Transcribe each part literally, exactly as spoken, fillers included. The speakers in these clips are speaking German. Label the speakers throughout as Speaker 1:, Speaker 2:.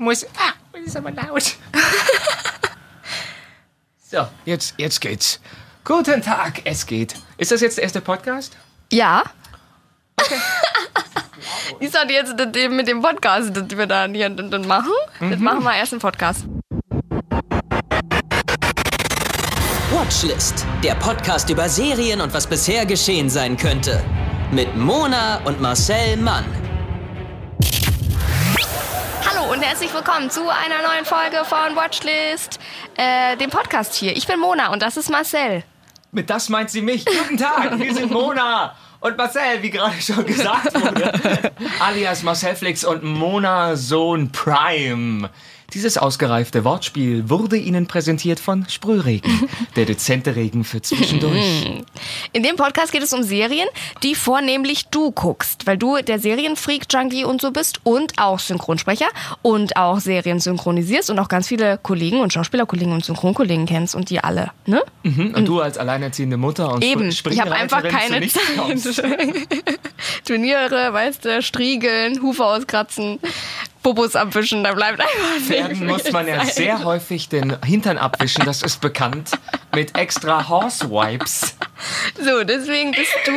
Speaker 1: Muss, ah, das ist aber laut. So, jetzt, jetzt geht's. Guten Tag, es geht. Ist das jetzt der erste Podcast?
Speaker 2: Ja.
Speaker 1: Okay.
Speaker 2: Ist das jetzt das mit dem Podcast, das wir da hier dann machen? Mhm. Das machen wir erst im Podcast.
Speaker 3: Watchlist, der Podcast über Serien und was bisher geschehen sein könnte. Mit Mona und Marcel Mann.
Speaker 2: Hallo und herzlich willkommen zu einer neuen Folge von Watchlist, äh, dem Podcast hier. Ich bin Mona und das ist Marcel.
Speaker 1: Mit das meint sie mich. Guten Tag, wir sind Mona und Marcel, wie gerade schon gesagt wurde. Alias Marcelflix und Mona Sohn Prime. Dieses ausgereifte Wortspiel wurde Ihnen präsentiert von Sprühregen, der dezente Regen für zwischendurch.
Speaker 2: In dem Podcast geht es um Serien, die vornehmlich du guckst, weil du der Serienfreak-Junkie und so bist und auch Synchronsprecher und auch Serien synchronisierst und auch ganz viele Kollegen und Schauspielerkollegen und Synchronkollegen kennst und die alle, ne?
Speaker 1: Mhm, und, und du als alleinerziehende Mutter und
Speaker 2: eben, ich habe einfach keine Zeit. Turniere, weißt du, striegeln, Hufe auskratzen, Popos abwischen, da bleibt einfach
Speaker 1: Pferden muss man ja sehr häufig den Hintern abwischen, das ist bekannt, mit extra Horsewipes.
Speaker 2: So, deswegen bist du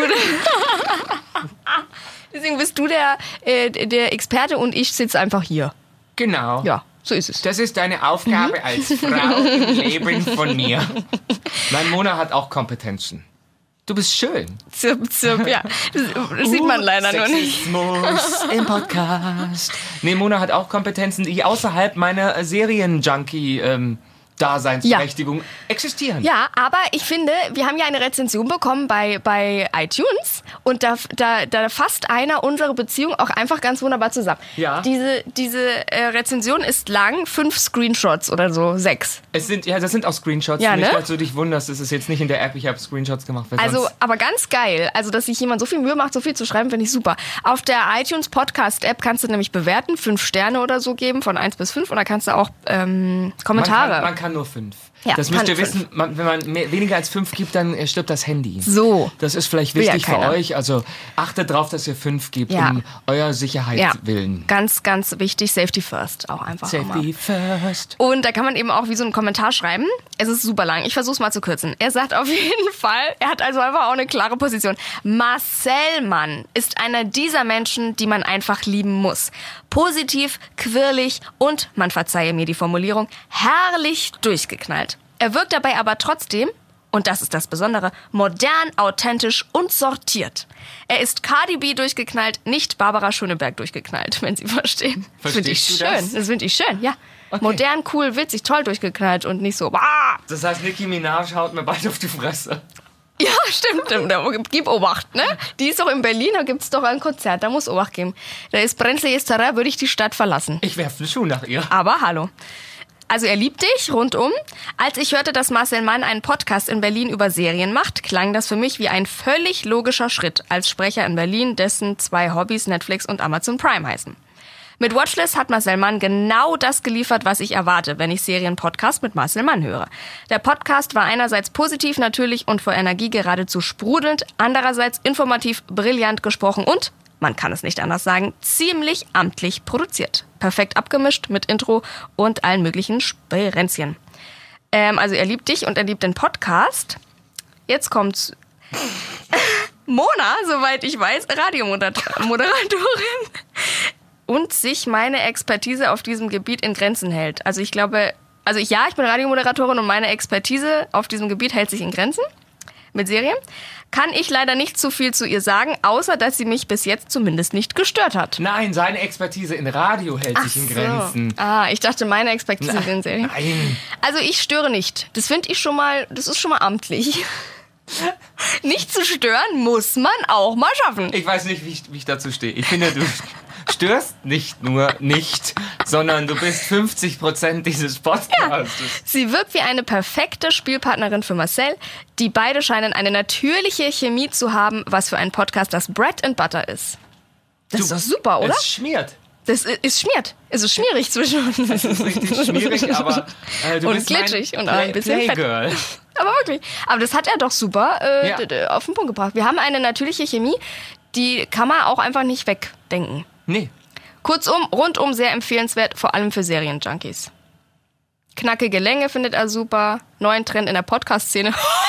Speaker 2: der, deswegen bist du der, äh, der Experte und ich sitze einfach hier.
Speaker 1: Genau.
Speaker 2: Ja, so ist es.
Speaker 1: Das ist deine Aufgabe mhm. als Frau im Leben von mir. Mein Mona hat auch Kompetenzen. Du bist schön.
Speaker 2: Zirp, zirp, ja. Das, das sieht man leider noch nicht.
Speaker 1: Sexismus im Podcast. Nee, Mona hat auch Kompetenzen, die außerhalb meiner Serien-Junkie ähm, Daseinsberechtigung ja. existieren.
Speaker 2: Ja, aber ich finde, wir haben ja eine Rezension bekommen bei, bei iTunes und da, da, da fasst einer unsere Beziehung auch einfach ganz wunderbar zusammen.
Speaker 1: Ja.
Speaker 2: Diese, diese äh, Rezension ist lang, fünf Screenshots oder so, sechs.
Speaker 1: Es sind, ja, das sind auch Screenshots.
Speaker 2: Ja,
Speaker 1: nicht,
Speaker 2: ne?
Speaker 1: dass du dich wunderst, das ist jetzt nicht in der App, ich habe Screenshots gemacht.
Speaker 2: Also, aber ganz geil. Also, dass sich jemand so viel Mühe macht, so viel zu schreiben, finde ich super. Auf der iTunes Podcast-App kannst du nämlich bewerten, fünf Sterne oder so geben, von eins bis fünf und da kannst du auch ähm, Kommentare.
Speaker 1: Man kann, man kann nur fünf.
Speaker 2: Ja,
Speaker 1: das müsst ihr wissen, man, wenn man mehr, weniger als fünf gibt, dann stirbt das Handy.
Speaker 2: So.
Speaker 1: Das ist vielleicht wichtig ja für euch. Also achtet drauf, dass ihr fünf gebt, ja. um eurer Sicherheit
Speaker 2: ja.
Speaker 1: willen.
Speaker 2: Ganz, ganz wichtig. Safety first auch einfach.
Speaker 1: Safety first.
Speaker 2: Und da kann man eben auch wie so einen Kommentar schreiben. Es ist super lang. Ich versuch's mal zu kürzen. Er sagt auf jeden Fall, er hat also einfach auch eine klare Position. Marcel Mann ist einer dieser Menschen, die man einfach lieben muss. Positiv, quirlig und, man verzeihe mir die Formulierung, herrlich durchgeknallt. Er wirkt dabei aber trotzdem, und das ist das Besondere, modern, authentisch und sortiert. Er ist Cardi B durchgeknallt, nicht Barbara Schöneberg durchgeknallt, wenn Sie verstehen.
Speaker 1: Verstehst
Speaker 2: das finde ich
Speaker 1: du
Speaker 2: schön.
Speaker 1: Das,
Speaker 2: das finde ich schön, ja.
Speaker 1: Okay.
Speaker 2: Modern, cool, witzig, toll durchgeknallt und nicht so. Bah!
Speaker 1: Das heißt, Nicki Minaj haut mir bald auf die Fresse.
Speaker 2: Ja, stimmt, stimmt. Gib Obacht, ne? Die ist doch in Berlin, da gibt's doch ein Konzert, da muss Obacht geben. Da ist brenzliges Terrain, würde ich die Stadt verlassen.
Speaker 1: Ich werfe einen Schuh nach ihr.
Speaker 2: Aber hallo. Also er liebt dich, rundum. Als ich hörte, dass Marcel Mann einen Podcast in Berlin über Serien macht, klang das für mich wie ein völlig logischer Schritt als Sprecher in Berlin, dessen zwei Hobbys Netflix und Amazon Prime heißen. Mit Watchlist hat Marcel Mann genau das geliefert, was ich erwarte, wenn ich Serienpodcast mit Marcel Mann höre. Der Podcast war einerseits positiv, natürlich und vor Energie geradezu sprudelnd, andererseits informativ, brillant gesprochen und, man kann es nicht anders sagen, ziemlich amtlich produziert. Perfekt abgemischt mit Intro und allen möglichen Sperenzchen. Ähm, also er liebt dich und er liebt den Podcast. Jetzt kommt's. Mona, soweit ich weiß, Radiomoderatorin. Und sich meine Expertise auf diesem Gebiet in Grenzen hält. Also ich glaube, also ich, ja, ich bin Radiomoderatorin und meine Expertise auf diesem Gebiet hält sich in Grenzen. Mit Serien. Kann ich leider nicht zu viel zu ihr sagen, außer dass sie mich bis jetzt zumindest nicht gestört hat.
Speaker 1: Nein, seine Expertise in Radio hält
Speaker 2: Ach
Speaker 1: sich in
Speaker 2: so.
Speaker 1: Grenzen.
Speaker 2: Ah, ich dachte, meine Expertise Na, in Serien.
Speaker 1: Nein.
Speaker 2: Also ich störe nicht. Das finde ich schon mal, das ist schon mal amtlich. Nicht zu stören muss man auch mal schaffen.
Speaker 1: Ich weiß nicht, wie ich, wie ich dazu stehe. Ich finde, du störst nicht nur nicht, sondern du bist fünfzig Prozent dieses Podcasts.
Speaker 2: Ja. Sie wirkt wie eine perfekte Spielpartnerin für Marcel. Die beide scheinen eine natürliche Chemie zu haben, was für einen Podcast das Bread and Butter ist. Das
Speaker 1: du,
Speaker 2: ist doch super, oder?
Speaker 1: Es schmiert.
Speaker 2: Das ist schmiert. Es ist schmierig zwischen uns.
Speaker 1: Es ist richtig schmierig, aber äh, du
Speaker 2: und
Speaker 1: bist
Speaker 2: glitschig
Speaker 1: mein
Speaker 2: und auch ein bisschen
Speaker 1: Playgirl.
Speaker 2: fett. Aber wirklich. Aber das hat er doch super äh,
Speaker 1: Ja.
Speaker 2: d- d- auf den Punkt gebracht. Wir haben eine natürliche Chemie, die kann man auch einfach nicht wegdenken.
Speaker 1: Nee.
Speaker 2: Kurzum, rundum sehr empfehlenswert, vor allem für Serienjunkies. Knackige Länge findet er super. Neuen Trend in der Podcast-Szene.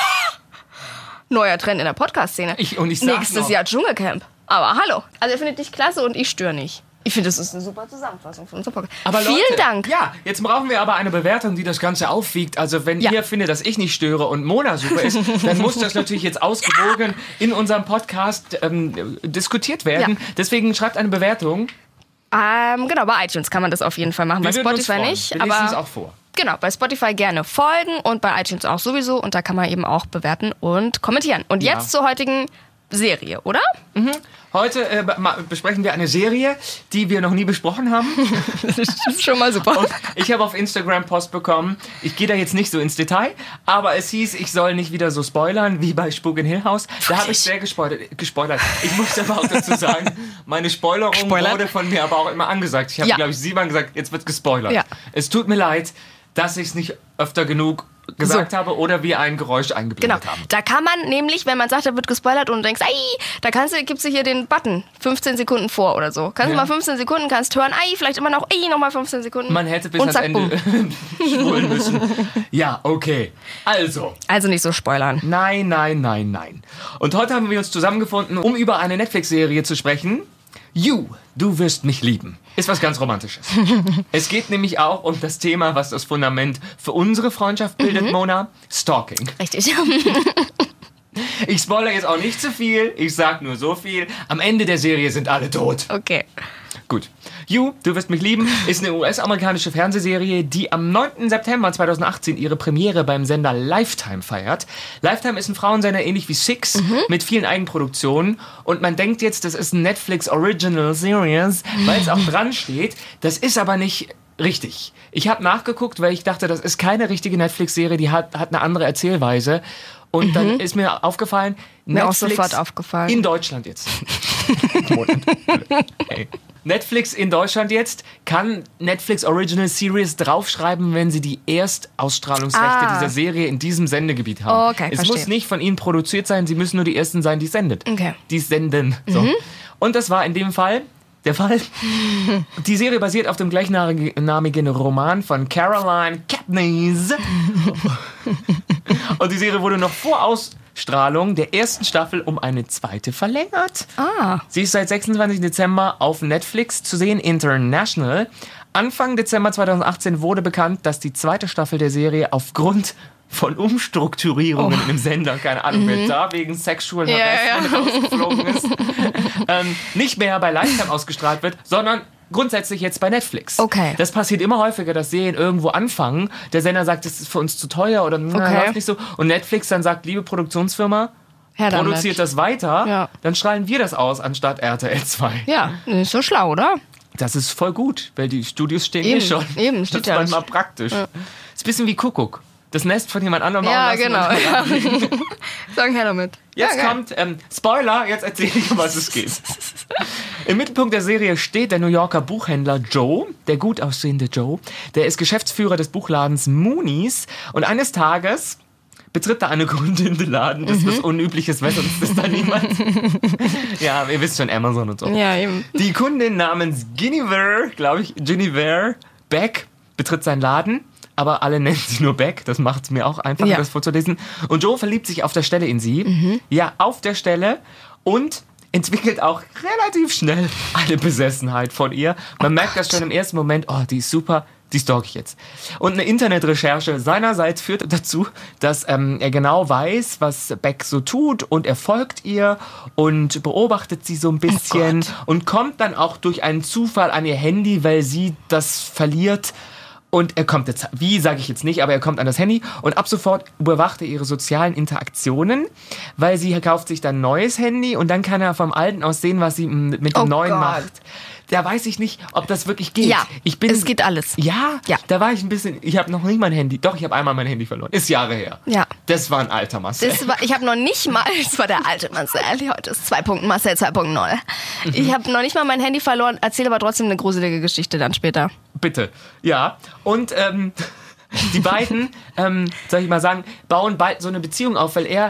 Speaker 2: Neuer Trend in der Podcast-Szene.
Speaker 1: Ich, und ich sag
Speaker 2: Nächstes
Speaker 1: noch,
Speaker 2: Jahr Dschungelcamp. Aber hallo. Also er findet dich klasse und ich störe nicht. Ich finde, das ist eine super Zusammenfassung von unserem Podcast.
Speaker 1: Aber
Speaker 2: Vielen
Speaker 1: Leute,
Speaker 2: Dank.
Speaker 1: Ja, jetzt brauchen wir aber eine Bewertung, die das Ganze aufwiegt. Also wenn
Speaker 2: Ja.
Speaker 1: ihr findet, dass ich nicht störe und Mona super ist, dann muss das natürlich jetzt ausgewogen in unserem Podcast ähm, diskutiert werden.
Speaker 2: Ja.
Speaker 1: Deswegen schreibt eine Bewertung.
Speaker 2: Ähm, genau, bei iTunes kann man das auf jeden Fall machen.
Speaker 1: Wir
Speaker 2: Bei
Speaker 1: würden uns
Speaker 2: Spotify
Speaker 1: freuen.
Speaker 2: nicht.
Speaker 1: Wir lesen es
Speaker 2: Aber
Speaker 1: auch vor.
Speaker 2: genau, bei Spotify gerne folgen und bei iTunes auch sowieso. Und da kann man eben auch bewerten und kommentieren. Und
Speaker 1: Ja.
Speaker 2: jetzt zur heutigen Serie, oder?
Speaker 1: Heute äh, be- ma- besprechen wir eine Serie, die wir noch nie besprochen haben.
Speaker 2: Das ist schon mal super.
Speaker 1: Und ich habe auf Instagram Post bekommen. Ich gehe da jetzt nicht so ins Detail, aber es hieß, ich soll nicht wieder so spoilern wie bei Spuk in Hill House. Da habe ich sehr gespoilert, gespoilert. Ich muss aber auch dazu sagen, meine Spoilerung
Speaker 2: Gespoilert?
Speaker 1: wurde von mir aber auch immer angesagt. Ich habe,
Speaker 2: Ja.
Speaker 1: glaube ich, siebenmal gesagt, jetzt wird gespoilert.
Speaker 2: Ja.
Speaker 1: Es tut mir leid, dass ich es nicht öfter genug gesagt
Speaker 2: So.
Speaker 1: habe oder wir ein Geräusch
Speaker 2: Genau,
Speaker 1: eingeblendet haben.
Speaker 2: da kann man nämlich, wenn man sagt, da wird gespoilert und du denkst, ei, da kannst du, gibst du hier den Button, fünfzehn Sekunden vor oder so. Kannst du
Speaker 1: Ja.
Speaker 2: mal fünfzehn Sekunden, kannst hören, ei, vielleicht immer noch, ei, nochmal fünfzehn Sekunden.
Speaker 1: Man hätte bis
Speaker 2: und
Speaker 1: ans
Speaker 2: zack,
Speaker 1: Ende
Speaker 2: bumm.
Speaker 1: spulen müssen. Ja, okay. Also,
Speaker 2: Also nicht so spoilern.
Speaker 1: nein, nein, nein, nein. Und heute haben wir uns zusammengefunden, um über eine Netflix-Serie zu sprechen. You, du wirst mich lieben. Ist was ganz Romantisches. Es geht nämlich auch um das Thema, was das Fundament für unsere Freundschaft bildet, Mona. Stalking.
Speaker 2: Richtig.
Speaker 1: Ich spoilere jetzt auch nicht zu viel. Ich sag nur so viel. Am Ende der Serie sind alle tot.
Speaker 2: Okay.
Speaker 1: Gut. You, du wirst mich lieben, ist eine U S-amerikanische Fernsehserie, die am neunten September zweitausendachtzehn ihre Premiere beim Sender Lifetime feiert. Lifetime ist ein Frauensender ähnlich wie Six, mit vielen Eigenproduktionen. Und man denkt jetzt, das ist ein Netflix Original Series, weil es auch dran steht. Das ist aber nicht richtig. Ich habe nachgeguckt, weil ich dachte, das ist keine richtige Netflix-Serie, die hat, hat eine andere Erzählweise. Und dann ist mir aufgefallen,
Speaker 2: Mir auch
Speaker 1: Netflix
Speaker 2: sofort aufgefallen.
Speaker 1: in Deutschland jetzt. Hey. Netflix in Deutschland jetzt kann Netflix Original Series draufschreiben, wenn sie die Erstausstrahlungsrechte
Speaker 2: Ah.
Speaker 1: dieser Serie in diesem Sendegebiet haben.
Speaker 2: Okay,
Speaker 1: es
Speaker 2: verstehe.
Speaker 1: muss nicht von ihnen produziert sein, sie müssen nur die Ersten sein, die es sendet.
Speaker 2: Okay.
Speaker 1: Die es senden. So. Und das war in dem Fall der Fall. Die Serie basiert auf dem gleichnamigen Roman von Caroline Kepnes. Und die Serie wurde noch vor Ausstrahlung der ersten Staffel um eine zweite verlängert.
Speaker 2: Ah.
Speaker 1: Sie ist seit sechsundzwanzigsten Dezember auf Netflix zu sehen, international. Anfang Dezember zweitausendachtzehn wurde bekannt, dass die zweite Staffel der Serie aufgrund von Umstrukturierungen
Speaker 2: Oh.
Speaker 1: im Sender, keine Ahnung, wer da wegen Sexual
Speaker 2: Ja,
Speaker 1: Harassment rausgeflogen ist, ähm, nicht mehr bei Lifetime ausgestrahlt wird, sondern grundsätzlich jetzt bei Netflix.
Speaker 2: Okay.
Speaker 1: Das passiert immer häufiger, dass Serien irgendwo anfangen. Der Sender sagt, das ist für uns zu teuer oder na,
Speaker 2: Okay.
Speaker 1: läuft nicht so. Und Netflix dann sagt, liebe Produktionsfirma,
Speaker 2: Her damit.
Speaker 1: produziert das weiter,
Speaker 2: Ja.
Speaker 1: dann strahlen wir das aus anstatt R T L zwei.
Speaker 2: Ja, nicht so schlau, oder?
Speaker 1: Das ist voll gut, weil die Studios stehen
Speaker 2: Eben,
Speaker 1: eh schon.
Speaker 2: eben,
Speaker 1: das
Speaker 2: steht
Speaker 1: ist
Speaker 2: ja
Speaker 1: manchmal
Speaker 2: nicht.
Speaker 1: praktisch. Ist ein bisschen wie Kuckuck. Das Nest von jemand anderem bauen
Speaker 2: Ja,
Speaker 1: lassen.
Speaker 2: genau.
Speaker 1: und-
Speaker 2: Ja. Sagen her damit.
Speaker 1: Jetzt
Speaker 2: ja, geil.
Speaker 1: kommt, ähm, Spoiler, jetzt erzähle ich, um was es geht. Im Mittelpunkt der Serie steht der New Yorker Buchhändler Joe, der gut aussehende Joe. Der ist Geschäftsführer des Buchladens Moonies. Und eines Tages betritt da eine Kundin den Laden. Das ist was Unübliches, weil sonst ist da niemand. Ja, ihr wisst schon, Amazon und so.
Speaker 2: Ja, eben.
Speaker 1: Die Kundin namens Guinevere, glaube ich, Guinevere Beck, betritt seinen Laden. Aber alle nennen sie nur Beck. Das macht es mir auch einfacher,
Speaker 2: Ja.
Speaker 1: das vorzulesen. Und Joe verliebt sich auf der Stelle in sie.
Speaker 2: Mhm.
Speaker 1: Ja, auf der Stelle. Und entwickelt auch relativ schnell eine Besessenheit von ihr. Man merkt das schon im ersten Moment. Oh, die ist super. Die stalk ich jetzt. Und eine Internetrecherche seinerseits führt dazu, dass ähm, er genau weiß, was Beck so tut. Und er folgt ihr und beobachtet sie so ein bisschen. Und kommt dann auch durch einen Zufall an ihr Handy, weil sie das verliert. Und er kommt jetzt, wie sage ich jetzt nicht, aber er kommt an das Handy und ab sofort überwacht er ihre sozialen Interaktionen, weil sie kauft sich dann ein neues Handy und dann kann er vom alten aus sehen, was sie m- mit dem
Speaker 2: Oh
Speaker 1: neuen
Speaker 2: Gott.
Speaker 1: macht. Da weiß ich nicht, ob das wirklich geht.
Speaker 2: Ja,
Speaker 1: ich bin,
Speaker 2: es geht alles.
Speaker 1: Ja,
Speaker 2: Ja.
Speaker 1: da war ich ein bisschen, ich habe noch nicht mein Handy, doch, ich habe einmal mein Handy verloren. Ist Jahre her.
Speaker 2: Ja.
Speaker 1: Das war ein alter Marcel.
Speaker 2: Das war, ich habe noch nicht mal, das war der alte Marcel, heute ist zwei Punkt Marcel zwei Punkt null. Ich habe noch nicht mal mein Handy verloren, erzähle aber trotzdem eine gruselige Geschichte dann später.
Speaker 1: Bitte. Ja. Und ähm, die beiden, ähm, soll ich mal sagen, bauen bald so eine Beziehung auf, weil er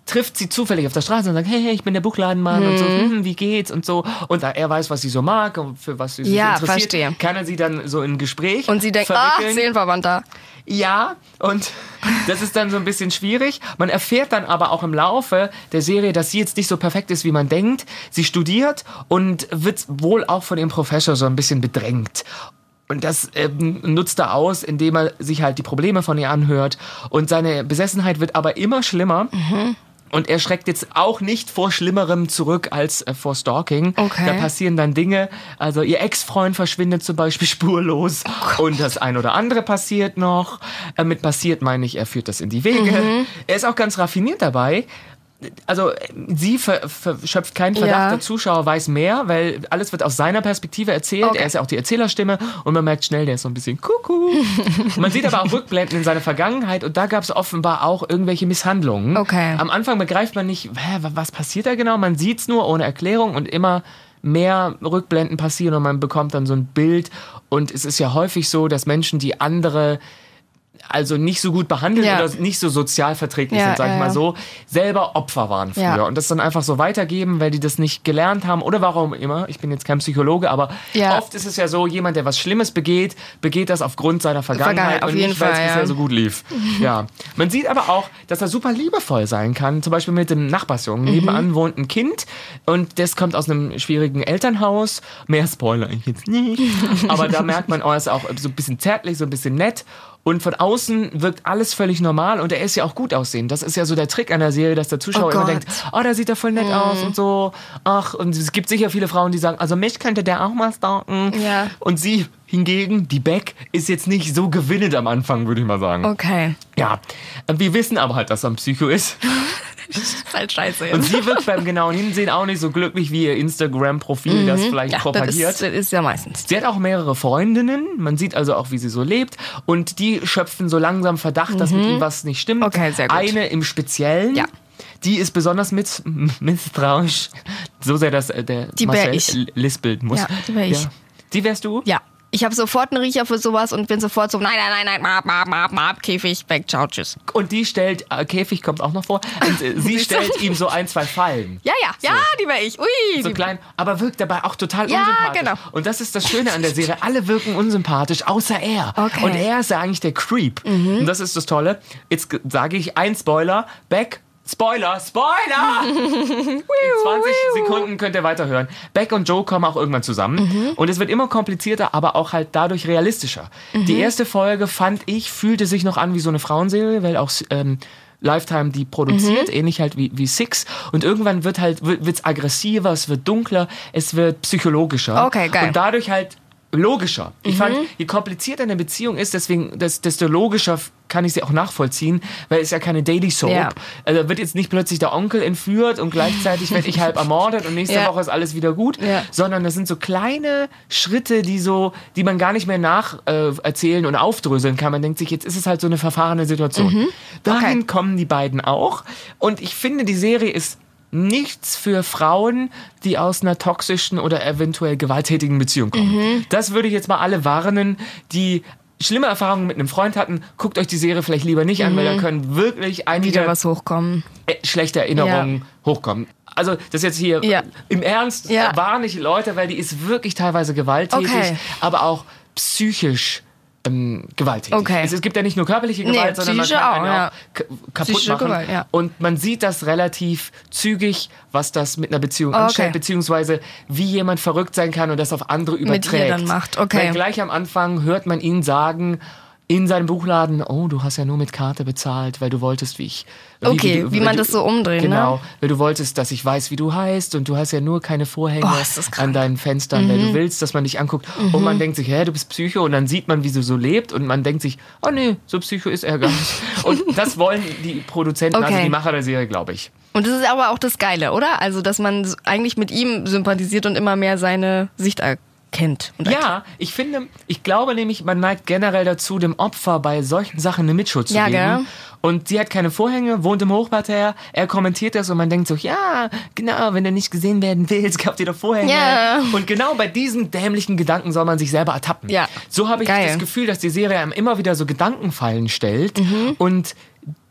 Speaker 1: trifft sie zufällig auf der Straße und sagt, hey, hey, ich bin der Buchladenmann mhm. und so, hm, wie geht's und so. Und da er weiß, was sie so mag und für was sie sich
Speaker 2: ja,
Speaker 1: interessiert,
Speaker 2: verstehe.
Speaker 1: kann er sie dann so in ein Gespräch
Speaker 2: Und sie denkt, ach, Seelenverwandter.
Speaker 1: Ja, und das ist dann so ein bisschen schwierig. Man erfährt dann aber auch im Laufe der Serie, dass sie jetzt nicht so perfekt ist, wie man denkt. Sie studiert und wird wohl auch von ihrem Professor so ein bisschen bedrängt. Und das ähm, nutzt er aus, indem er sich halt die Probleme von ihr anhört. Und seine Besessenheit wird aber immer schlimmer. Mhm. Und er schreckt jetzt auch nicht vor Schlimmerem zurück als äh, vor Stalking.
Speaker 2: Okay.
Speaker 1: Da passieren dann Dinge. Also ihr Ex-Freund verschwindet zum Beispiel spurlos. Oh und das ein oder andere passiert noch. Äh, mit passiert meine ich, er führt das in die Wege. Mhm. Er ist auch ganz raffiniert dabei. Also sie ver, ver, schöpft keinen Verdacht, ja. Der Zuschauer weiß mehr, weil alles wird aus seiner Perspektive erzählt. Okay. Er ist ja auch die Erzählerstimme und man merkt schnell, der ist so ein bisschen Kuckuck. Man sieht aber auch Rückblenden in seiner Vergangenheit und da gab es offenbar auch irgendwelche Misshandlungen.
Speaker 2: Okay.
Speaker 1: Am Anfang begreift man nicht, hä, was passiert da genau? Man sieht es nur ohne Erklärung und immer mehr Rückblenden passieren und man bekommt dann so ein Bild. Und es ist ja häufig so, dass Menschen, die andere also nicht so gut behandelt ja. oder nicht so sozial verträglich
Speaker 2: ja,
Speaker 1: sind, sag ich
Speaker 2: ja,
Speaker 1: mal
Speaker 2: ja.
Speaker 1: so, selber Opfer waren früher
Speaker 2: ja.
Speaker 1: und das dann einfach so weitergeben, weil die das nicht gelernt haben oder warum immer. Ich bin jetzt kein Psychologe, aber
Speaker 2: ja.
Speaker 1: oft ist es ja so, jemand, der was Schlimmes begeht, begeht das aufgrund seiner Vergangenheit,
Speaker 2: Vergangenheit
Speaker 1: und nicht, weil es bisher
Speaker 2: ja.
Speaker 1: so gut lief. Ja. Man sieht aber auch, dass er super liebevoll sein kann, zum Beispiel mit dem Nachbarsjungen. Mhm. Nebenan wohnt ein Kind und das kommt aus einem schwierigen Elternhaus. Mehr Spoiler ich jetzt nicht. Aber da merkt man, oh, er ist auch so ein bisschen zärtlich, so ein bisschen nett. Und von außen wirkt alles völlig normal und er ist ja auch gut aussehend. Das ist ja so der Trick an der Serie, dass der Zuschauer
Speaker 2: oh
Speaker 1: immer denkt, oh, da sieht er voll nett mm. aus und so. Ach, und es gibt sicher viele Frauen, die sagen, also mich könnte der auch mal stalken.
Speaker 2: Ja.
Speaker 1: Und sie hingegen, die Beck, ist jetzt nicht so gewinnend am Anfang, würde ich mal sagen.
Speaker 2: Okay.
Speaker 1: Ja, wir wissen aber halt, dass er ein Psycho ist.
Speaker 2: Das ist halt scheiße jetzt.
Speaker 1: Und sie wirkt beim genauen Hinsehen auch nicht so glücklich wie ihr Instagram-Profil, mhm. das vielleicht
Speaker 2: ja,
Speaker 1: propagiert.
Speaker 2: Das ist, das ist ja meistens.
Speaker 1: Sie hat auch mehrere Freundinnen. Man sieht also auch, wie sie so lebt. Und die schöpfen so langsam Verdacht, mhm. dass mit ihm was nicht stimmt.
Speaker 2: Okay, sehr gut.
Speaker 1: Eine im Speziellen.
Speaker 2: Ja.
Speaker 1: Die ist besonders mit, misstrauisch. So sehr, dass äh, der
Speaker 2: die
Speaker 1: Marcel
Speaker 2: ich.
Speaker 1: lispeln muss.
Speaker 2: Ja, die wär ich.
Speaker 1: Ja. Die wärst du?
Speaker 2: Ja. Ich habe sofort einen Riecher für sowas und bin sofort so, nein, nein, nein, nein, mab, mab, mab, mab, Käfig, weg, ciao, tschüss.
Speaker 1: Und die stellt, äh, Käfig kommt auch noch vor, und äh, sie stellt ihm so ein, zwei Fallen.
Speaker 2: Ja, ja,
Speaker 1: so.
Speaker 2: ja, die wäre ich. Ui.
Speaker 1: So klein, aber wirkt dabei auch total
Speaker 2: ja,
Speaker 1: unsympathisch.
Speaker 2: Genau.
Speaker 1: Und das ist das Schöne an der Serie, alle wirken unsympathisch, außer er.
Speaker 2: Okay.
Speaker 1: Und er ist ja eigentlich der Creep. Mhm. Und das ist das Tolle. Jetzt sage ich ein Spoiler, Beck, Spoiler, Spoiler! In zwanzig Sekunden könnt ihr weiterhören. Beck und Joe kommen auch irgendwann zusammen. Mhm. Und es wird immer komplizierter, aber auch halt dadurch realistischer. Mhm. Die erste Folge, fand ich, fühlte sich noch an wie so eine Frauenserie, weil auch ähm, Lifetime die produziert, mhm. ähnlich halt wie, wie Six. Und irgendwann wird halt, wird's aggressiver, es wird dunkler, es wird psychologischer.
Speaker 2: Okay, geil.
Speaker 1: Und dadurch halt logischer. Ich mhm. fand, je komplizierter eine Beziehung ist, deswegen, desto logischer kann ich sie auch nachvollziehen, weil es ja keine Daily Soap.
Speaker 2: Ja.
Speaker 1: Also wird jetzt nicht plötzlich der Onkel entführt und gleichzeitig werde ich halb ermordet und nächste
Speaker 2: ja.
Speaker 1: Woche ist alles wieder gut,
Speaker 2: ja.
Speaker 1: sondern das sind so kleine Schritte, die so, die man gar nicht mehr nacherzählen äh, und aufdröseln kann. Man denkt sich, jetzt ist es halt so eine verfahrene Situation. Mhm. Dahin okay. kommen die beiden auch und ich finde, die Serie ist nichts für Frauen, die aus einer toxischen oder eventuell gewalttätigen Beziehung kommen. Mhm. Das würde ich jetzt mal alle warnen, die schlimme Erfahrungen mit einem Freund hatten. Guckt euch die Serie vielleicht lieber nicht an, mhm. weil da können wirklich einige
Speaker 2: wieder was hochkommen.
Speaker 1: schlechte Erinnerungen ja. hochkommen. Also das jetzt hier
Speaker 2: ja.
Speaker 1: im Ernst,
Speaker 2: ja.
Speaker 1: warne ich Leute, weil die ist wirklich teilweise gewalttätig,
Speaker 2: okay.
Speaker 1: aber auch psychisch Ähm, gewalttätig.
Speaker 2: Okay.
Speaker 1: Es, es gibt ja nicht nur körperliche Gewalt,
Speaker 2: nee,
Speaker 1: sondern man kann
Speaker 2: auch,
Speaker 1: einen
Speaker 2: ja.
Speaker 1: auch k- kaputt
Speaker 2: psychische
Speaker 1: machen.
Speaker 2: Gewalt, ja.
Speaker 1: Und man sieht das relativ zügig, was das mit einer Beziehung
Speaker 2: okay.
Speaker 1: anstellt, beziehungsweise wie jemand verrückt sein kann und das auf andere überträgt.
Speaker 2: Mit ihr dann macht, okay.
Speaker 1: Weil gleich am Anfang hört man ihn sagen, in seinem Buchladen, oh, du hast ja nur mit Karte bezahlt, weil du wolltest, wie ich...
Speaker 2: Okay, wie, wie, wie man
Speaker 1: du,
Speaker 2: das so umdreht,
Speaker 1: Genau,
Speaker 2: ne?
Speaker 1: weil du wolltest, dass ich weiß, wie du heißt und du hast ja nur keine Vorhänge
Speaker 2: oh,
Speaker 1: an deinen Fenstern, mhm. weil du willst, dass man dich anguckt. Mhm. Und man denkt sich, hä, du bist Psycho und dann sieht man, wie sie so lebt und man denkt sich, oh nee, so Psycho ist er gar nicht. Und das wollen die Produzenten,
Speaker 2: okay.
Speaker 1: also die Macher der Serie, glaube ich.
Speaker 2: Und das ist aber auch das Geile, oder? Also, dass man eigentlich mit ihm sympathisiert und immer mehr seine Sicht erkennt. Kennt
Speaker 1: ja, ich finde, ich glaube nämlich, man neigt generell dazu, dem Opfer bei solchen Sachen eine Mitschuld zu
Speaker 2: ja,
Speaker 1: geben.
Speaker 2: Gell?
Speaker 1: Und sie hat keine Vorhänge, wohnt im Hochparterre, er kommentiert das und man denkt so, ja, genau, wenn du nicht gesehen werden willst, kauft dir doch Vorhänge.
Speaker 2: Ja.
Speaker 1: Und genau bei diesen dämlichen Gedanken soll man sich selber ertappen.
Speaker 2: Ja.
Speaker 1: So habe ich
Speaker 2: Geil.
Speaker 1: das Gefühl, dass die Serie einem immer wieder so Gedankenfallen stellt mhm. und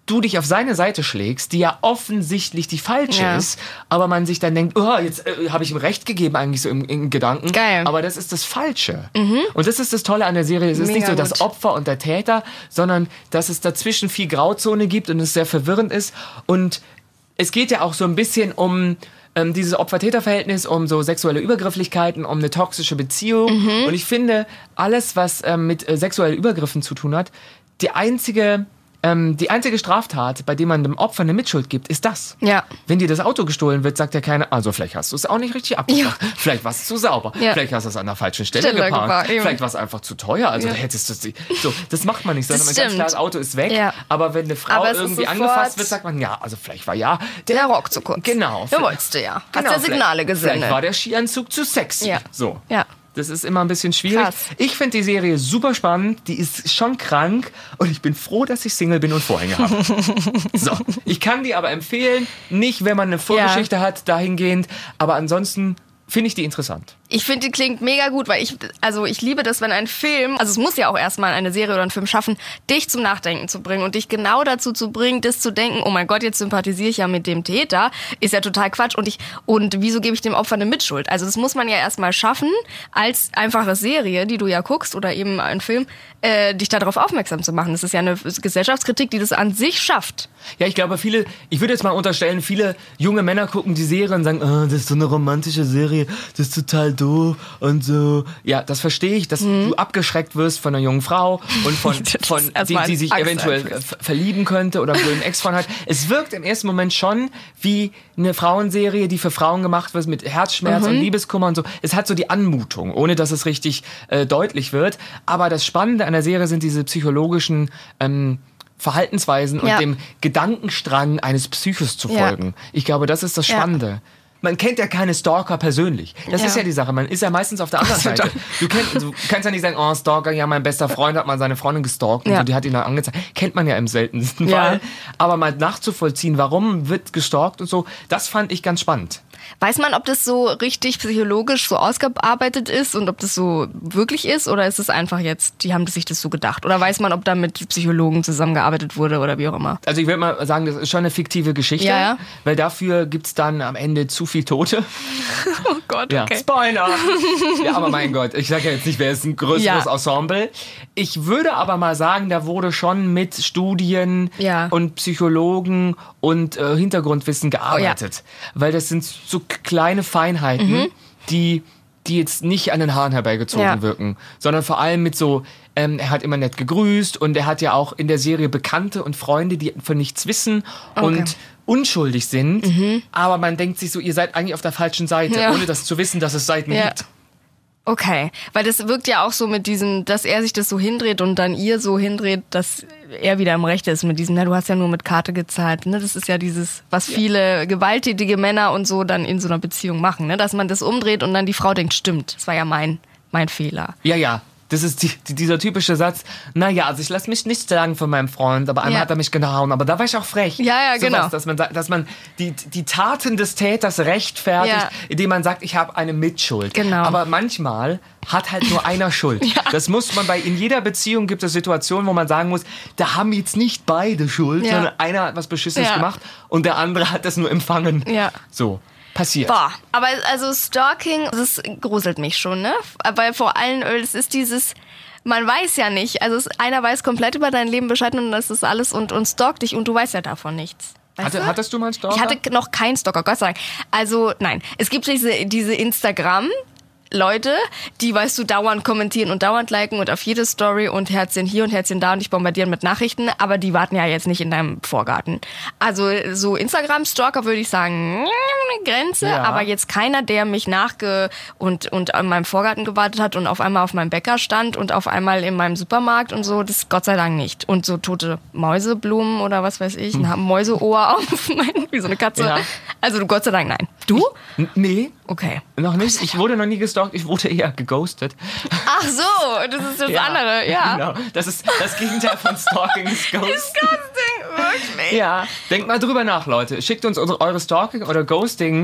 Speaker 1: du dich auf seine Seite schlägst, die ja offensichtlich die falsche
Speaker 2: Ja.
Speaker 1: ist, aber man sich dann denkt, oh, jetzt äh, habe ich ihm recht gegeben eigentlich so im, im Gedanken.
Speaker 2: Geil.
Speaker 1: Aber das ist das Falsche. Und das ist das Tolle an der Serie. Es ist
Speaker 2: Mega
Speaker 1: nicht so das
Speaker 2: gut.
Speaker 1: Opfer und der Täter, sondern dass es dazwischen viel Grauzone gibt und es sehr verwirrend ist. Und es geht ja auch so ein bisschen um ähm, dieses Opfer-Täter-Verhältnis, um so sexuelle Übergrifflichkeiten, um eine toxische Beziehung.
Speaker 2: Mhm.
Speaker 1: Und ich finde, alles, was ähm, mit äh, sexuellen Übergriffen zu tun hat, die einzige... Ähm, die einzige Straftat, bei der man dem Opfer eine Mitschuld gibt, ist das.
Speaker 2: Ja.
Speaker 1: Wenn dir das Auto gestohlen wird, sagt ja keiner, also vielleicht hast du es auch nicht richtig abgemacht.
Speaker 2: Ja.
Speaker 1: Vielleicht warst du zu sauber.
Speaker 2: Ja.
Speaker 1: Vielleicht hast du es an der falschen Stelle
Speaker 2: Stelle
Speaker 1: geparkt.
Speaker 2: geparkt, eben.
Speaker 1: Vielleicht war es einfach zu teuer. Also
Speaker 2: Ja.
Speaker 1: hättest du es nicht. So, das macht man nicht, sondern
Speaker 2: Das
Speaker 1: man ganz
Speaker 2: stimmt.
Speaker 1: klar, das Auto ist weg.
Speaker 2: Ja.
Speaker 1: Aber wenn eine Frau
Speaker 2: Aber es ist
Speaker 1: irgendwie
Speaker 2: sofort-
Speaker 1: angefasst wird, sagt man, ja, also vielleicht war ja
Speaker 2: Der Rock zu kurz.
Speaker 1: Genau.
Speaker 2: Der wolltest du ja. Hast
Speaker 1: Genau,
Speaker 2: ja Signale
Speaker 1: vielleicht- Vielleicht
Speaker 2: gesendet.
Speaker 1: war der Skianzug zu sexy.
Speaker 2: Ja.
Speaker 1: So.
Speaker 2: Ja.
Speaker 1: Das ist immer ein bisschen schwierig.
Speaker 2: Krass.
Speaker 1: Ich finde die Serie super spannend. Die ist schon krank. Und ich bin froh, dass ich Single bin und Vorhänge habe. So. Ich kann die aber empfehlen. Nicht, wenn man eine Vorgeschichte hat, dahingehend. Aber ansonsten finde ich die interessant.
Speaker 2: Ich finde, die klingt mega gut, weil ich, also ich liebe das, wenn ein Film, also es muss ja auch erstmal eine Serie oder ein Film schaffen, dich zum Nachdenken zu bringen und dich genau dazu zu bringen, das zu denken, oh mein Gott, jetzt sympathisiere ich ja mit dem Täter, ist ja total Quatsch und ich, und wieso gebe ich dem Opfer eine Mitschuld? Also das muss man ja erstmal schaffen, als einfache Serie, die du ja guckst oder eben ein Film, äh, dich darauf aufmerksam zu machen. Das ist ja eine Gesellschaftskritik, die das an sich schafft.
Speaker 1: Ja, ich glaube, viele, ich würde jetzt mal unterstellen, viele junge Männer gucken die Serie und sagen, oh, das ist so eine romantische Serie, das ist total doof und so. Ja, das verstehe ich, dass du abgeschreckt wirst von einer jungen Frau und von, von die,
Speaker 2: erstmal
Speaker 1: die sich
Speaker 2: Angst
Speaker 1: eventuell
Speaker 2: einflößt.
Speaker 1: ver- verlieben könnte oder einen blöden Ex-Freund hat. Es wirkt im ersten Moment schon wie eine Frauenserie, die für Frauen gemacht wird mit Herzschmerz und Liebeskummer und so. Es hat so die Anmutung, ohne dass es richtig äh, deutlich wird. Aber das Spannende an der Serie sind diese psychologischen ähm, Verhaltensweisen und
Speaker 2: Ja.
Speaker 1: dem Gedankenstrang eines Psychos zu
Speaker 2: Ja.
Speaker 1: folgen. Ich glaube, das ist das
Speaker 2: Ja.
Speaker 1: Spannende. Man kennt ja keine Stalker persönlich. Das
Speaker 2: Ja.
Speaker 1: ist ja die Sache. Man ist ja meistens auf der anderen
Speaker 2: Gott sei
Speaker 1: Seite. Du, kenn, du kannst ja nicht sagen, oh, Stalker, ja, mein bester Freund hat mal seine Freundin gestalkt und
Speaker 2: Ja.
Speaker 1: so, die hat ihn dann angezeigt. Kennt man ja im seltensten
Speaker 2: Ja.
Speaker 1: Fall. Aber mal nachzuvollziehen, warum wird gestalkt und so, das fand ich ganz spannend.
Speaker 2: Weiß man, ob das so richtig psychologisch so ausgearbeitet ist und ob das so wirklich ist oder ist es einfach jetzt, die haben sich das so gedacht? Oder weiß man, ob da mit Psychologen zusammengearbeitet wurde oder wie auch immer?
Speaker 1: Also ich würde mal sagen, das ist schon eine fiktive Geschichte,
Speaker 2: Ja, ja.
Speaker 1: weil dafür gibt's dann am Ende zu viel Tote.
Speaker 2: Oh Gott,
Speaker 1: Ja, Spoiler! Ja, aber mein Gott, ich sage ja jetzt nicht, wer ist ein größeres
Speaker 2: Ja.
Speaker 1: Ensemble. Ich würde aber mal sagen, da wurde schon mit Studien
Speaker 2: Ja.
Speaker 1: und Psychologen und äh, Hintergrundwissen gearbeitet. Weil das sind so k- kleine Feinheiten, die, die jetzt nicht an den Haaren herbeigezogen
Speaker 2: Ja.
Speaker 1: wirken, sondern vor allem mit so, ähm, er hat immer nett gegrüßt und er hat ja auch in der Serie Bekannte und Freunde, die von nichts wissen und unschuldig sind, aber man denkt sich so, ihr seid eigentlich auf der falschen Seite,
Speaker 2: Ja.
Speaker 1: ohne das zu wissen, dass es Seiten
Speaker 2: Ja.
Speaker 1: gibt.
Speaker 2: Okay, weil das wirkt ja auch so mit diesem, dass er sich das so hindreht und dann ihr so hindreht, dass er wieder im Recht ist mit diesem, na, du hast ja nur mit Karte gezahlt, ne? Das ist ja dieses, was viele gewalttätige Männer und so dann in so einer Beziehung machen, ne? Dass man das umdreht und dann die Frau denkt, stimmt, das war ja mein, mein Fehler.
Speaker 1: Ja, ja. Das ist die, die, dieser typische Satz, naja, also ich lasse mich nicht sagen von meinem Freund, aber einmal
Speaker 2: Ja.
Speaker 1: hat er mich gehauen, aber da war ich auch frech.
Speaker 2: Ja, ja,
Speaker 1: so
Speaker 2: genau.
Speaker 1: Was, dass man, sa- dass man die, die Taten des Täters rechtfertigt,
Speaker 2: Ja.
Speaker 1: indem man sagt, ich habe eine Mitschuld.
Speaker 2: Genau.
Speaker 1: Aber manchmal hat halt nur einer Schuld. Das muss man bei, in jeder Beziehung gibt es Situationen, wo man sagen muss, da haben jetzt nicht beide Schuld,
Speaker 2: Ja.
Speaker 1: sondern einer hat was Beschissenes
Speaker 2: Ja.
Speaker 1: gemacht und der andere hat das nur empfangen.
Speaker 2: Ja.
Speaker 1: So, passiert.
Speaker 2: Boah, aber also Stalking, das gruselt mich schon, ne? Weil vor allem, es ist dieses, man weiß ja nicht, also es, einer weiß komplett über dein Leben Bescheid und das ist alles und, und stalkt dich und du weißt ja davon nichts. Weißt
Speaker 1: Hatte,
Speaker 2: du?
Speaker 1: hattest du mal einen Stalker?
Speaker 2: Ich hatte noch keinen Stalker, Gott sei Dank. Also nein, es gibt diese, diese Instagram- Leute, die, weißt du, dauernd kommentieren und dauernd liken und auf jede Story und Herzchen hier und Herzchen da und dich bombardieren mit Nachrichten, aber die warten ja jetzt nicht in deinem Vorgarten. Also so Instagram-Stalker würde ich sagen, eine Grenze,
Speaker 1: Ja.
Speaker 2: aber jetzt keiner, der mich nachge und, und an meinem Vorgarten gewartet hat und auf einmal auf meinem Bäcker stand und auf einmal in meinem Supermarkt und so, das Gott sei Dank nicht. Und so tote Mäuseblumen oder was weiß ich, ein Mäuseohr auf mein, wie so eine Katze.
Speaker 1: Ja.
Speaker 2: Also Gott sei Dank nein. Du?
Speaker 1: N- Nee,
Speaker 2: Okay.
Speaker 1: noch nicht. Ich wurde noch nie gestalkt, ich wurde eher geghostet.
Speaker 2: Ach so, das ist das andere, ja.
Speaker 1: Genau. Das ist das Gegenteil von Stalking ist Ghost.
Speaker 2: Disgusting, wirklich.
Speaker 1: Ja. Denkt mal drüber nach, Leute. Schickt uns unsere, eure Stalking- oder Ghosting-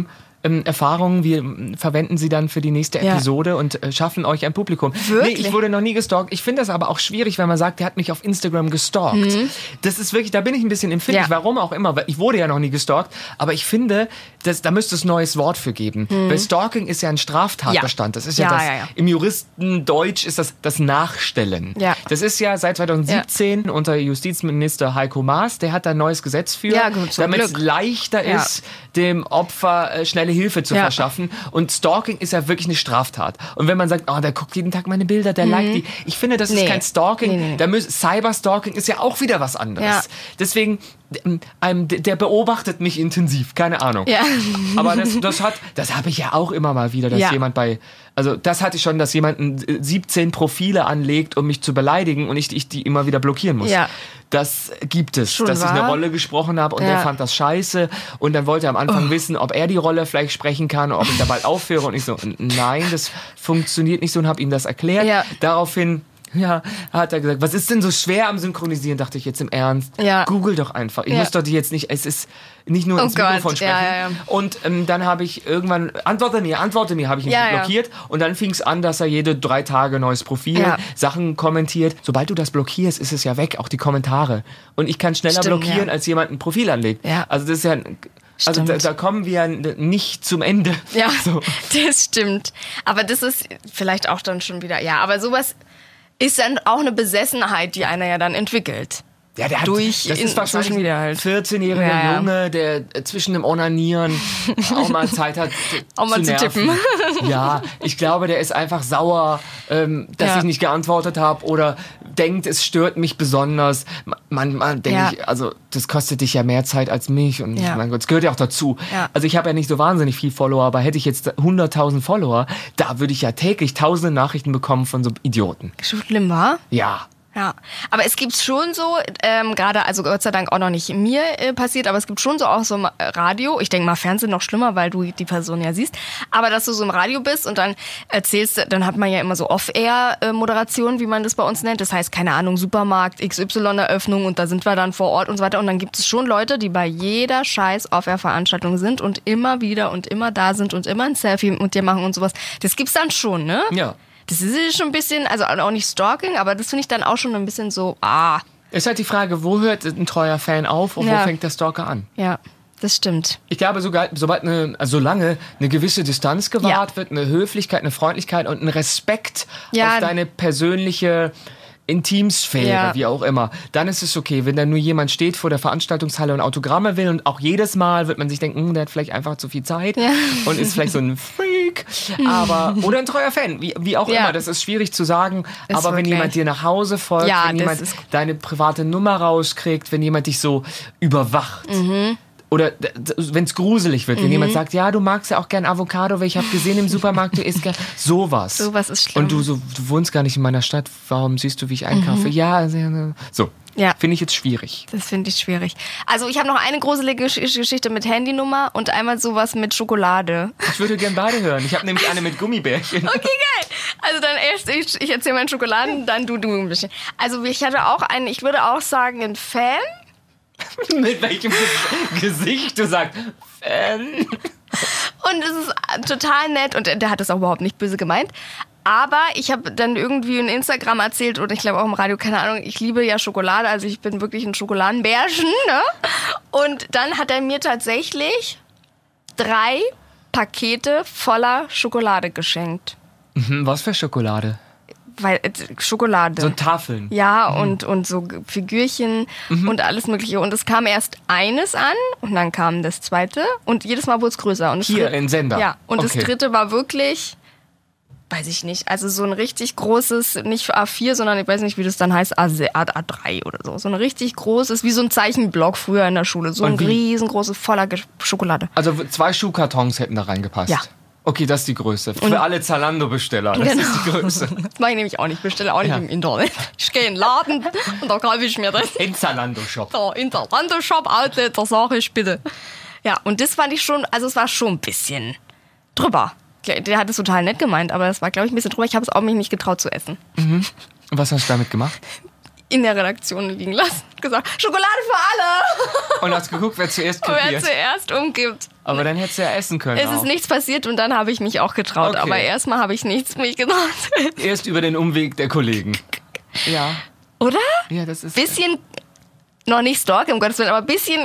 Speaker 1: ähm, Erfahrungen. Wir ähm, verwenden sie dann für die nächste
Speaker 2: Ja.
Speaker 1: Episode und äh, schaffen euch ein Publikum.
Speaker 2: Wirklich?
Speaker 1: Nee, ich wurde noch nie gestalkt. Ich finde das aber auch schwierig, wenn man sagt, der hat mich auf Instagram gestalkt.
Speaker 2: Mhm.
Speaker 1: Das ist wirklich, da bin ich ein bisschen empfindlich.
Speaker 2: Ja.
Speaker 1: Warum auch immer, weil ich wurde ja noch nie gestalkt. Aber ich finde, das, da müsste es ein neues Wort für geben. Weil Stalking ist ja ein Straftatbestand. Das ist ja,
Speaker 2: Mhm. Ja,
Speaker 1: das,
Speaker 2: ja, ja.
Speaker 1: im Juristendeutsch ist das das Nachstellen.
Speaker 2: Ja.
Speaker 1: Das ist ja seit zwanzig siebzehn unter Justizminister Heiko Maas, der hat da ein neues Gesetz für,
Speaker 2: Ja, gut, zum
Speaker 1: damit es
Speaker 2: Glück.
Speaker 1: leichter
Speaker 2: Ja.
Speaker 1: ist, dem Opfer äh, schnelle Hilfe zu
Speaker 2: Ja.
Speaker 1: verschaffen. Und Stalking ist ja wirklich eine Straftat. Und wenn man sagt, oh, der guckt jeden Tag meine Bilder, der liked die. Ich finde, das ist
Speaker 2: Nee.
Speaker 1: kein Stalking.
Speaker 2: Nee, nee, nee.
Speaker 1: Da müß, Cyberstalking ist ja auch wieder was anderes.
Speaker 2: Ja.
Speaker 1: Deswegen, ähm, der beobachtet mich intensiv, keine Ahnung.
Speaker 2: Ja.
Speaker 1: Aber das, das hat, das habe ich ja auch immer mal wieder, dass
Speaker 2: Ja.
Speaker 1: jemand bei, also das hatte ich schon, dass jemand äh, siebzehn Profile anlegt, um mich zu beleidigen und ich, ich die immer wieder blockieren muss.
Speaker 2: Ja.
Speaker 1: Das gibt es,
Speaker 2: Schon
Speaker 1: dass ich eine
Speaker 2: wahr?
Speaker 1: Rolle gesprochen habe und
Speaker 2: Ja.
Speaker 1: der fand das scheiße und dann wollte er am Anfang wissen, ob er die Rolle vielleicht sprechen kann oder ob ich da bald aufhöre und ich so, nein, das funktioniert nicht so und habe ihm das erklärt.
Speaker 2: Ja.
Speaker 1: Daraufhin ja, hat er gesagt, was ist denn so schwer am Synchronisieren? Dachte ich jetzt im Ernst.
Speaker 2: Ja.
Speaker 1: Google doch einfach. Ich
Speaker 2: Ja.
Speaker 1: muss doch die jetzt nicht, es ist nicht nur
Speaker 2: Oh
Speaker 1: ins
Speaker 2: Gott,
Speaker 1: Mikrofon sprechen.
Speaker 2: ja, ja, ja.
Speaker 1: Und ähm, dann habe ich irgendwann, antworte mir, antworte mir, habe ich ihn
Speaker 2: Ja, ja.
Speaker 1: blockiert. Und dann fing es an, dass er jede drei Tage neues Profil,
Speaker 2: Ja.
Speaker 1: Sachen kommentiert. Sobald du das blockierst, ist es ja weg, auch die Kommentare. Und ich kann schneller
Speaker 2: Stimmt,
Speaker 1: blockieren,
Speaker 2: ja.
Speaker 1: als jemand ein Profil anlegt.
Speaker 2: Ja.
Speaker 1: Also das ist ja, ein- also da,
Speaker 2: Stimmt.
Speaker 1: da kommen wir nicht zum Ende.
Speaker 2: Ja,
Speaker 1: So.
Speaker 2: das stimmt. Aber das ist vielleicht auch dann schon wieder, ja, aber sowas ist dann auch eine Besessenheit, die einer ja dann entwickelt.
Speaker 1: Ja, der hat,
Speaker 2: Durch
Speaker 1: das
Speaker 2: in
Speaker 1: ist wahrscheinlich
Speaker 2: Social Media
Speaker 1: ein
Speaker 2: halt.
Speaker 1: vierzehnjähriger
Speaker 2: Ja, ja.
Speaker 1: Junge, der äh, zwischen dem Onanieren auch mal Zeit hat
Speaker 2: Auch mal zu
Speaker 1: nerven.
Speaker 2: tippen.
Speaker 1: Ja, ich glaube, der ist einfach sauer, ähm, dass
Speaker 2: Ja.
Speaker 1: ich nicht geantwortet habe oder denkt, es stört mich besonders. Manchmal denke
Speaker 2: Ja.
Speaker 1: ich, also das kostet dich ja mehr Zeit als mich und
Speaker 2: Ja.
Speaker 1: mein Gott, es gehört ja auch dazu.
Speaker 2: Ja.
Speaker 1: Also ich habe ja nicht so wahnsinnig viel Follower, aber hätte ich jetzt hunderttausend Follower, da würde ich ja täglich tausende Nachrichten bekommen von so Idioten.
Speaker 2: Schlimm war?
Speaker 1: Ja.
Speaker 2: Ja, aber es gibt schon so, ähm, gerade, also Gott sei Dank auch noch nicht mir äh, passiert, aber es gibt schon so auch so im Radio, ich denke mal Fernsehen noch schlimmer, weil du die Person ja siehst, aber dass du so im Radio bist und dann erzählst, dann hat man ja immer so Off-Air-Moderation, wie man das bei uns nennt, das heißt, keine Ahnung, Supermarkt, X Y-Eröffnung und da sind wir dann vor Ort und so weiter und dann gibt es schon Leute, die bei jeder scheiß Off-Air-Veranstaltung sind und immer wieder und immer da sind und immer ein Selfie mit dir machen und sowas. Das gibt's dann schon, ne?
Speaker 1: Ja.
Speaker 2: Das ist schon ein bisschen, also auch nicht Stalking, aber das finde ich dann auch schon ein bisschen so, ah,
Speaker 1: Ist halt die Frage, wo hört ein treuer Fan auf und
Speaker 2: Ja.
Speaker 1: wo fängt der Stalker an?
Speaker 2: ja, das stimmt.
Speaker 1: Ich glaube, sogar, sobald eine, also solange eine gewisse Distanz gewahrt
Speaker 2: Ja.
Speaker 1: wird, eine Höflichkeit, eine Freundlichkeit und ein Respekt
Speaker 2: Ja.
Speaker 1: auf deine persönliche Intimsphäre,
Speaker 2: Ja.
Speaker 1: wie auch immer, dann ist es okay. Wenn da nur jemand steht vor der Veranstaltungshalle und Autogramme will und auch jedes Mal wird man sich denken, hm, der hat vielleicht einfach zu viel Zeit
Speaker 2: Ja.
Speaker 1: und ist vielleicht so ein Freak, aber oder ein treuer Fan, wie, wie auch
Speaker 2: Ja.
Speaker 1: immer. Das ist schwierig zu sagen,
Speaker 2: Ist
Speaker 1: aber wenn
Speaker 2: wirklich.
Speaker 1: jemand dir nach Hause folgt,
Speaker 2: Ja,
Speaker 1: wenn
Speaker 2: das
Speaker 1: jemand
Speaker 2: ist-
Speaker 1: deine private Nummer rauskriegt, wenn jemand dich so überwacht.
Speaker 2: Mhm.
Speaker 1: Oder wenn es gruselig wird, wenn jemand sagt, ja, du magst ja auch gern Avocado, weil ich habe gesehen im Supermarkt, du isst gern sowas.
Speaker 2: Sowas ist schlimm.
Speaker 1: Und du so, du wohnst gar nicht in meiner Stadt, warum siehst du, wie ich einkaufe? Ja, also, so.
Speaker 2: Mhm. Ja.
Speaker 1: Finde ich jetzt schwierig.
Speaker 2: Das finde ich schwierig. Also ich habe noch eine gruselige Gesch- Geschichte mit Handynummer und einmal sowas mit Schokolade.
Speaker 1: Ich würde gern beide hören. Ich habe nämlich eine mit Gummibärchen.
Speaker 2: Okay, geil. Also dann erst ich, ich erzähle meinen Schokoladen, dann du, du ein bisschen. Also ich hatte auch einen, ich würde auch sagen, ein Fan.
Speaker 1: Mit welchem Ges- Gesicht du sagst, Fan.
Speaker 2: Und es ist total nett und der hat das auch überhaupt nicht böse gemeint. Aber ich habe dann irgendwie in Instagram erzählt oder ich glaube auch im Radio, keine Ahnung, ich liebe ja Schokolade, also ich bin wirklich ein Schokoladenbärchen. Ne? Und dann hat er mir tatsächlich drei Pakete voller Schokolade geschenkt.
Speaker 1: Hm, was für Schokolade?
Speaker 2: Weil äh, Schokolade.
Speaker 1: So Tafeln.
Speaker 2: Ja, und, und so Figürchen und alles Mögliche. Und es kam erst eines an und dann kam das zweite und jedes Mal wurde es größer. Und das
Speaker 1: Hier
Speaker 2: dritte-
Speaker 1: in Sender?
Speaker 2: Ja, und
Speaker 1: Okay.
Speaker 2: das dritte war wirklich, weiß ich nicht, also so ein richtig großes, nicht A vier, sondern ich weiß nicht, wie das dann heißt, A drei oder so. So ein richtig großes, wie so ein Zeichenblock früher in der Schule. So ein
Speaker 1: Und wie?
Speaker 2: riesengroßes, voller Ge- Schokolade.
Speaker 1: Also zwei Schuhkartons hätten da reingepasst.
Speaker 2: Ja.
Speaker 1: Okay, das ist die Größe. Für alle Zalando-Besteller, das
Speaker 2: Genau.
Speaker 1: ist die Größe.
Speaker 2: Das mache ich nämlich auch nicht, bestelle auch nicht
Speaker 1: Ja.
Speaker 2: im Internet. Ich gehe in den Laden und da kaufe ich mir das.
Speaker 1: In Zalando-Shop.
Speaker 2: Da in der Zalando-Shop Outlet, da sage ich bitte. Ja, und das fand ich schon, also es war schon ein bisschen drüber. Der hat es total nett gemeint, aber das war, glaube ich, ein bisschen drüber. Ich habe es auch mich nicht getraut zu essen.
Speaker 1: Und was hast du damit gemacht?
Speaker 2: In der Redaktion liegen lassen. gesagt, Schokolade für alle.
Speaker 1: Und hast geguckt, wer zuerst
Speaker 2: Und wer
Speaker 1: kopiert.
Speaker 2: zuerst umgibt.
Speaker 1: Aber dann hättest du ja essen können.
Speaker 2: Es
Speaker 1: auch.
Speaker 2: ist nichts passiert und dann habe ich mich auch getraut.
Speaker 1: Okay.
Speaker 2: Aber erstmal habe ich nichts mich getraut.
Speaker 1: Erst über den Umweg der Kollegen. Ja.
Speaker 2: Oder?
Speaker 1: Ja, das ist.
Speaker 2: Bisschen, noch nicht Stalk, um Gottes Willen, aber bisschen.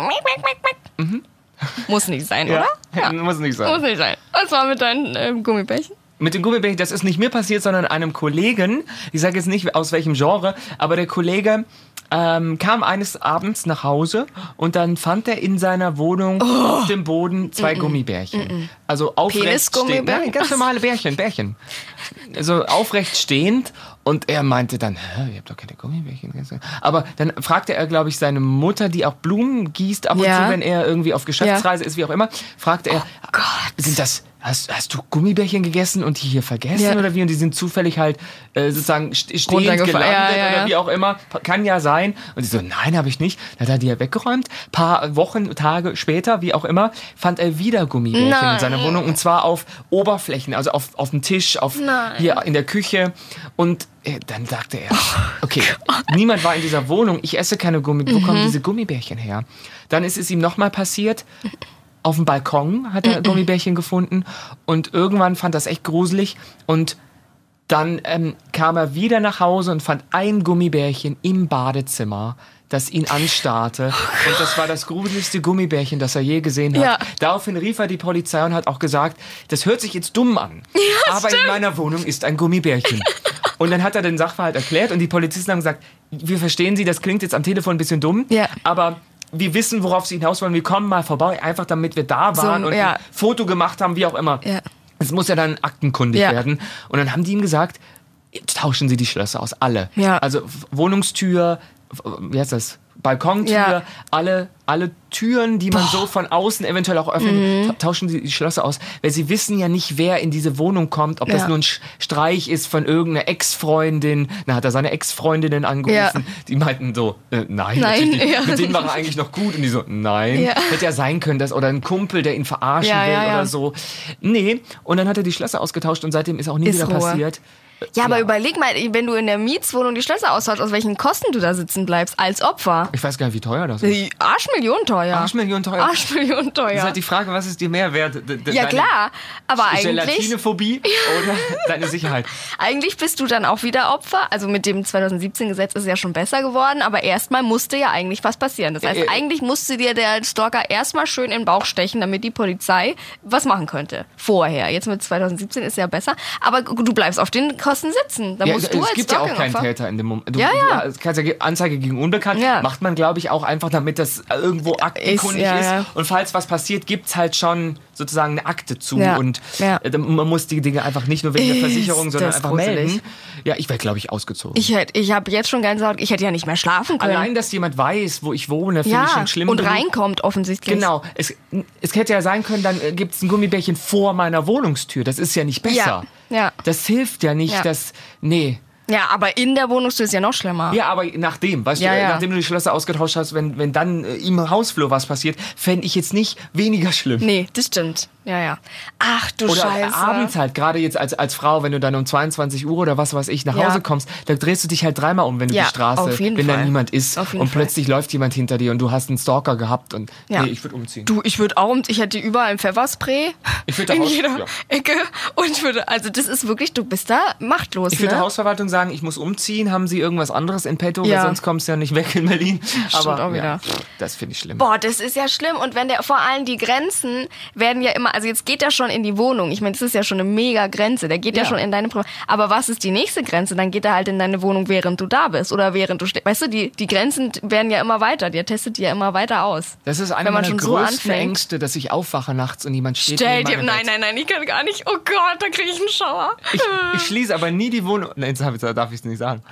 Speaker 2: Mhm. Muss nicht sein,
Speaker 1: Ja.
Speaker 2: oder? Ja.
Speaker 1: Muss nicht sein.
Speaker 2: Muss nicht sein. Was war mit deinen ähm, Gummibärchen?
Speaker 1: Mit dem Gummibärchen, das ist nicht mir passiert, sondern einem Kollegen. Ich sage jetzt nicht aus welchem Genre, aber der Kollege ähm, kam eines Abends nach Hause und dann fand er in seiner Wohnung oh. auf dem Boden zwei mm-mm. Gummibärchen. Mm-mm. Also aufrecht stehend. Nein, ganz normale Bärchen, Bärchen. Also aufrecht stehend. Und er meinte dann, hä, ihr habt doch keine Gummibärchen. Aber dann fragte er, glaube ich, seine Mutter, die auch Blumen gießt ab und
Speaker 2: ja.
Speaker 1: zu, wenn er irgendwie auf Geschäftsreise
Speaker 2: ja.
Speaker 1: ist, wie auch immer, fragte er,
Speaker 2: oh Gott.
Speaker 1: sind das... Hast, hast du Gummibärchen gegessen und die hier vergessen
Speaker 2: ja.
Speaker 1: oder wie? Und die sind zufällig halt äh, sozusagen stehend gelandet
Speaker 2: ja, ja, ja.
Speaker 1: oder wie auch immer. Kann ja sein. Und sie so, nein, habe ich nicht. Dann hat er die ja weggeräumt. Paar Wochen, Tage später, wie auch immer, fand er wieder Gummibärchen
Speaker 2: nein.
Speaker 1: in seiner Wohnung. Und zwar auf Oberflächen, also auf, auf dem Tisch, auf
Speaker 2: nein.
Speaker 1: hier in der Küche. Und äh, dann sagte er, okay, niemand war in dieser Wohnung. Ich esse keine Gummibärchen. Wo kommen diese Gummibärchen her? Dann ist es ihm nochmal passiert. Auf dem Balkon hat er Gummibärchen gefunden und irgendwann fand das echt gruselig und dann ähm, kam er wieder nach Hause und fand ein Gummibärchen im Badezimmer, das ihn anstarrte und das war das gruseligste Gummibärchen, das er je gesehen hat.
Speaker 2: Ja.
Speaker 1: Daraufhin rief er die Polizei und hat auch gesagt, das hört sich jetzt dumm an,
Speaker 2: ja,
Speaker 1: aber
Speaker 2: stimmt.
Speaker 1: in meiner Wohnung ist ein Gummibärchen. Und dann hat er den Sachverhalt erklärt und die Polizisten haben gesagt, wir verstehen Sie, das klingt jetzt am Telefon ein bisschen dumm,
Speaker 2: ja.
Speaker 1: aber wir wissen, worauf Sie hinaus wollen. Wir kommen mal vorbei, einfach damit wir da waren
Speaker 2: so,
Speaker 1: und
Speaker 2: ja.
Speaker 1: ein Foto gemacht haben, wie auch immer.
Speaker 2: Ja.
Speaker 1: Es muss ja dann aktenkundig
Speaker 2: ja.
Speaker 1: werden. Und dann haben die ihm gesagt, tauschen Sie die Schlösser aus, alle.
Speaker 2: Ja.
Speaker 1: Also Wohnungstür, wie heißt das? Balkontür,
Speaker 2: ja.
Speaker 1: alle, alle Türen, die man Boah. so von außen eventuell auch öffnet, mhm. tauschen Sie die Schlösser aus. Weil sie wissen ja nicht, wer in diese Wohnung kommt, ob das ja. nur ein Streich ist von irgendeiner Ex-Freundin. Dann hat er seine Ex-Freundinnen angerufen, ja. die meinten so, äh, nein,
Speaker 2: nein
Speaker 1: die,
Speaker 2: ja.
Speaker 1: mit denen war er eigentlich noch gut. Und die so, nein,
Speaker 2: ja.
Speaker 1: hätte ja sein können, dass, oder ein Kumpel, der ihn verarschen
Speaker 2: ja,
Speaker 1: will
Speaker 2: ja, ja.
Speaker 1: oder so. Nee, und dann hat er die Schlösser ausgetauscht und seitdem ist auch nie ist wieder Ruhe. passiert.
Speaker 2: Ja, aber ja. überleg mal, wenn du in der Mietswohnung die Schlösser austauschst, aus welchen Kosten du da sitzen bleibst, als Opfer.
Speaker 1: Ich weiß gar nicht, wie teuer das ist.
Speaker 2: Arschmillionen teuer.
Speaker 1: Arschmillionen teuer.
Speaker 2: Arschmillionen teuer.
Speaker 1: Das ist halt die Frage, was ist dir mehr wert? De- de-
Speaker 2: ja, klar, aber eigentlich...
Speaker 1: Gelatinephobie oder deine Sicherheit?
Speaker 2: Eigentlich bist du dann auch wieder Opfer. Also mit dem zwanzig siebzehn Gesetz ist es ja schon besser geworden, aber erstmal musste ja eigentlich was passieren. Das heißt, äh, eigentlich musste dir der Stalker erstmal schön in den Bauch stechen, damit die Polizei was machen könnte. Vorher. Jetzt mit zwanzig siebzehn ist es ja besser. Aber du bleibst auf den Kosten sitzen. Da
Speaker 1: ja,
Speaker 2: musst du
Speaker 1: es
Speaker 2: als
Speaker 1: gibt ja auch keinen
Speaker 2: Stalking-Opfer.
Speaker 1: Täter in dem Moment. Du,
Speaker 2: ja, ja.
Speaker 1: Du kannst ja Anzeige gegen Unbekannt.
Speaker 2: Ja.
Speaker 1: Macht man, glaube ich, auch einfach, damit das irgendwo aktenkundig
Speaker 2: ist. Ja,
Speaker 1: ist.
Speaker 2: ja.
Speaker 1: Und falls was passiert, gibt's halt schon sozusagen eine Akte zu.
Speaker 2: Ja.
Speaker 1: Und
Speaker 2: ja.
Speaker 1: äh, man muss die Dinge einfach nicht nur wegen der Versicherung,
Speaker 2: ist
Speaker 1: sondern
Speaker 2: das
Speaker 1: einfach
Speaker 2: gruselig.
Speaker 1: melden. Ja, ich wäre, glaube ich, ausgezogen.
Speaker 2: Ich, hätt, ich habe jetzt schon Gänsehaut. Ich hätte ja nicht mehr schlafen können.
Speaker 1: Allein, dass jemand weiß, wo ich wohne, finde
Speaker 2: ja.
Speaker 1: ich schon schlimm.
Speaker 2: Und
Speaker 1: genug.
Speaker 2: reinkommt offensichtlich.
Speaker 1: Genau. Es, es hätte ja sein können, dann gibt es ein Gummibärchen vor meiner Wohnungstür. Das ist ja nicht besser.
Speaker 2: Ja. Ja.
Speaker 1: Das hilft ja nicht,
Speaker 2: ja.
Speaker 1: dass... Nee.
Speaker 2: Ja, aber in der Wohnungstür ist ja noch schlimmer.
Speaker 1: Ja, aber nachdem, weißt
Speaker 2: ja,
Speaker 1: du,
Speaker 2: ja.
Speaker 1: nachdem du die Schlösser ausgetauscht hast, wenn, wenn dann äh, im Hausflur was passiert, fände ich jetzt nicht weniger schlimm.
Speaker 2: Nee, das stimmt. Ja, ja. Ach du
Speaker 1: oder
Speaker 2: Scheiße.
Speaker 1: Oder abends halt, gerade jetzt als, als Frau, wenn du dann um zweiundzwanzig Uhr oder was weiß ich nach
Speaker 2: ja.
Speaker 1: Hause kommst, da drehst du dich halt dreimal um, wenn du
Speaker 2: ja,
Speaker 1: die Straße,
Speaker 2: auf jeden
Speaker 1: wenn
Speaker 2: Fall.
Speaker 1: da niemand ist
Speaker 2: auf jeden
Speaker 1: und
Speaker 2: Fall.
Speaker 1: plötzlich läuft jemand hinter dir und du hast einen Stalker gehabt und
Speaker 2: ja.
Speaker 1: nee, ich würde umziehen.
Speaker 2: Du, ich würde auch, ich hätte überall ein Pfefferspray
Speaker 1: ich würd
Speaker 2: in
Speaker 1: Haus,
Speaker 2: jeder
Speaker 1: ja.
Speaker 2: Ecke und ich würde, also das ist wirklich, du bist da machtlos.
Speaker 1: Ich würde
Speaker 2: ne?
Speaker 1: der Hausverwaltung sagen, ich muss umziehen, haben sie irgendwas anderes in petto,
Speaker 2: ja.
Speaker 1: weil sonst kommst du ja nicht weg in Berlin.
Speaker 2: Stimmt
Speaker 1: aber
Speaker 2: auch wieder.
Speaker 1: Ja, das finde ich schlimm.
Speaker 2: Boah, das ist ja schlimm und wenn der, vor allem die Grenzen werden ja immer, also jetzt geht er schon in die Wohnung, ich meine, das ist ja schon eine mega Grenze, der geht ja, ja schon in deine Pri- aber was ist die nächste Grenze? Dann geht er halt in deine Wohnung, während du da bist oder während du stehst. Weißt du, die, die Grenzen werden ja immer weiter, der testet die ja immer weiter aus.
Speaker 1: Das ist eine
Speaker 2: wenn man
Speaker 1: meiner
Speaker 2: schon
Speaker 1: größten
Speaker 2: so
Speaker 1: Ängste, dass ich aufwache nachts und jemand steht
Speaker 2: Stell
Speaker 1: neben
Speaker 2: dir,
Speaker 1: meinem
Speaker 2: nein,
Speaker 1: Bett.
Speaker 2: nein, nein, ich kann gar nicht, oh Gott, da kriege ich einen Schauer.
Speaker 1: Ich, ich schließe aber nie die Wohnung, nein, jetzt darf ich es nicht sagen.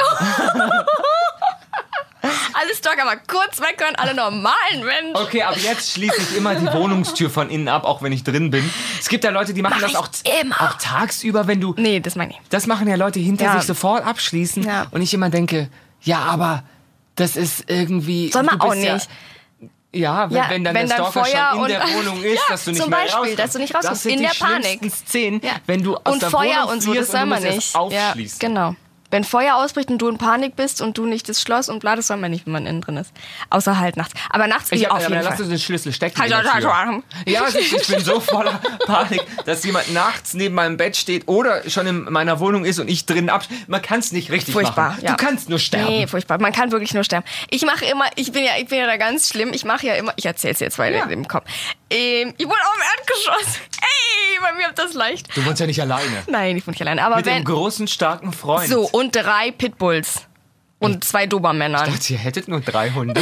Speaker 2: Alles Stalker mal kurz weg können, alle normalen Menschen.
Speaker 1: Okay, aber jetzt schließe ich immer die Wohnungstür von innen ab, auch wenn ich drin bin. Es gibt ja Leute, die machen
Speaker 2: Mach
Speaker 1: das auch,
Speaker 2: immer.
Speaker 1: auch tagsüber, wenn du...
Speaker 2: Nee, das meine ich.
Speaker 1: Das machen ja Leute hinter
Speaker 2: Ja.
Speaker 1: sich sofort abschließen.
Speaker 2: Ja.
Speaker 1: Und ich immer denke, ja, aber das ist irgendwie...
Speaker 2: Soll man
Speaker 1: du
Speaker 2: auch
Speaker 1: bist ja-
Speaker 2: nicht.
Speaker 1: Ja, wenn,
Speaker 2: Ja,
Speaker 1: wenn dann
Speaker 2: wenn
Speaker 1: der
Speaker 2: dann
Speaker 1: Stalker
Speaker 2: Feuer
Speaker 1: schon in der
Speaker 2: und-
Speaker 1: Wohnung ist,
Speaker 2: Ja,
Speaker 1: dass du nicht
Speaker 2: zum
Speaker 1: mehr
Speaker 2: Beispiel,
Speaker 1: rauskommst.
Speaker 2: dass du nicht rauskommst.
Speaker 1: Das sind
Speaker 2: In
Speaker 1: die
Speaker 2: der Panik.
Speaker 1: schlimmsten Szenen,
Speaker 2: Ja.
Speaker 1: wenn du aus
Speaker 2: Und
Speaker 1: der
Speaker 2: Feuer
Speaker 1: Wohnung
Speaker 2: und so, das
Speaker 1: frierst
Speaker 2: soll
Speaker 1: und du
Speaker 2: man
Speaker 1: musst
Speaker 2: nicht.
Speaker 1: erst aufschließen.
Speaker 2: Ja, genau. wenn Feuer ausbricht und du in Panik bist und du nicht das Schloss und bla, das soll man nicht, wenn man innen drin ist. Außer halt nachts. Aber nachts
Speaker 1: Ich
Speaker 2: ich
Speaker 1: hab,
Speaker 2: auf
Speaker 1: ja,
Speaker 2: jeden
Speaker 1: dann lass
Speaker 2: Fall.
Speaker 1: du den Schlüssel stecken.
Speaker 2: Halt,
Speaker 1: in der
Speaker 2: halt,
Speaker 1: Tür.
Speaker 2: halt.
Speaker 1: Ja, ich, ich bin so voller Panik, dass jemand nachts neben meinem Bett steht oder schon in meiner Wohnung ist und ich drin ab. Man kann es nicht richtig
Speaker 2: Furchtbar,
Speaker 1: machen.
Speaker 2: ja.
Speaker 1: Du kannst nur sterben.
Speaker 2: Nee, furchtbar. Man kann wirklich nur sterben. Ich mache immer, ich bin ja, ich bin ja da ganz schlimm. Ich mache ja immer, ich erzähl's jetzt weiter
Speaker 1: Ja.
Speaker 2: im Kopf. Ähm, ich wohne auf dem Erdgeschoss. Ey, bei mir habt das leicht.
Speaker 1: Du wohnst ja nicht alleine.
Speaker 2: Nein, ich wohne nicht alleine. Aber
Speaker 1: Mit
Speaker 2: wenn
Speaker 1: dem großen, starken Freund.
Speaker 2: so und drei Pitbulls und zwei Dobermännern
Speaker 1: Ich dachte, ihr hättet nur drei Hunde.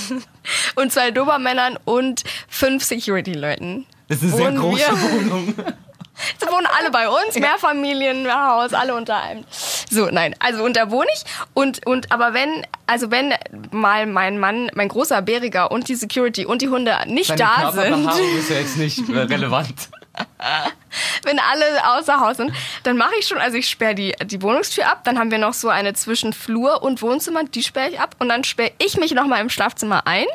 Speaker 2: und zwei Dobermännern und fünf Security-Leuten.
Speaker 1: Das ist eine sehr
Speaker 2: Wohnen
Speaker 1: große
Speaker 2: wir.
Speaker 1: Wohnung.
Speaker 2: So wohnen alle bei uns, Mehrfamilienhaus, alle unter einem. So, nein, also und da wohne ich und und aber wenn also wenn mal mein Mann, mein großer Bäriger und die Security und die Hunde nicht
Speaker 1: Deine
Speaker 2: da sind,
Speaker 1: Körperbehaarung ist ja jetzt nicht äh, relevant.
Speaker 2: wenn alle außer Haus sind, dann mache ich schon, also ich sperre die die Wohnungstür ab, dann haben wir noch so eine zwischen Flur und Wohnzimmer, die sperre ich ab und dann sperre ich mich noch mal im Schlafzimmer ein.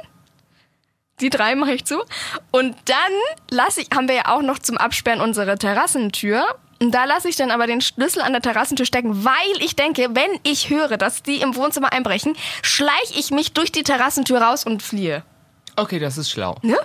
Speaker 2: Die drei mache ich zu. Und dann lasse ich, haben wir ja auch noch zum Absperren unsere Terrassentür. Und da lasse ich dann aber den Schlüssel an der Terrassentür stecken, weil ich denke, wenn ich höre, dass die im Wohnzimmer einbrechen, schleiche ich mich durch die Terrassentür raus und fliehe.
Speaker 1: Okay, das ist schlau.
Speaker 2: Ne?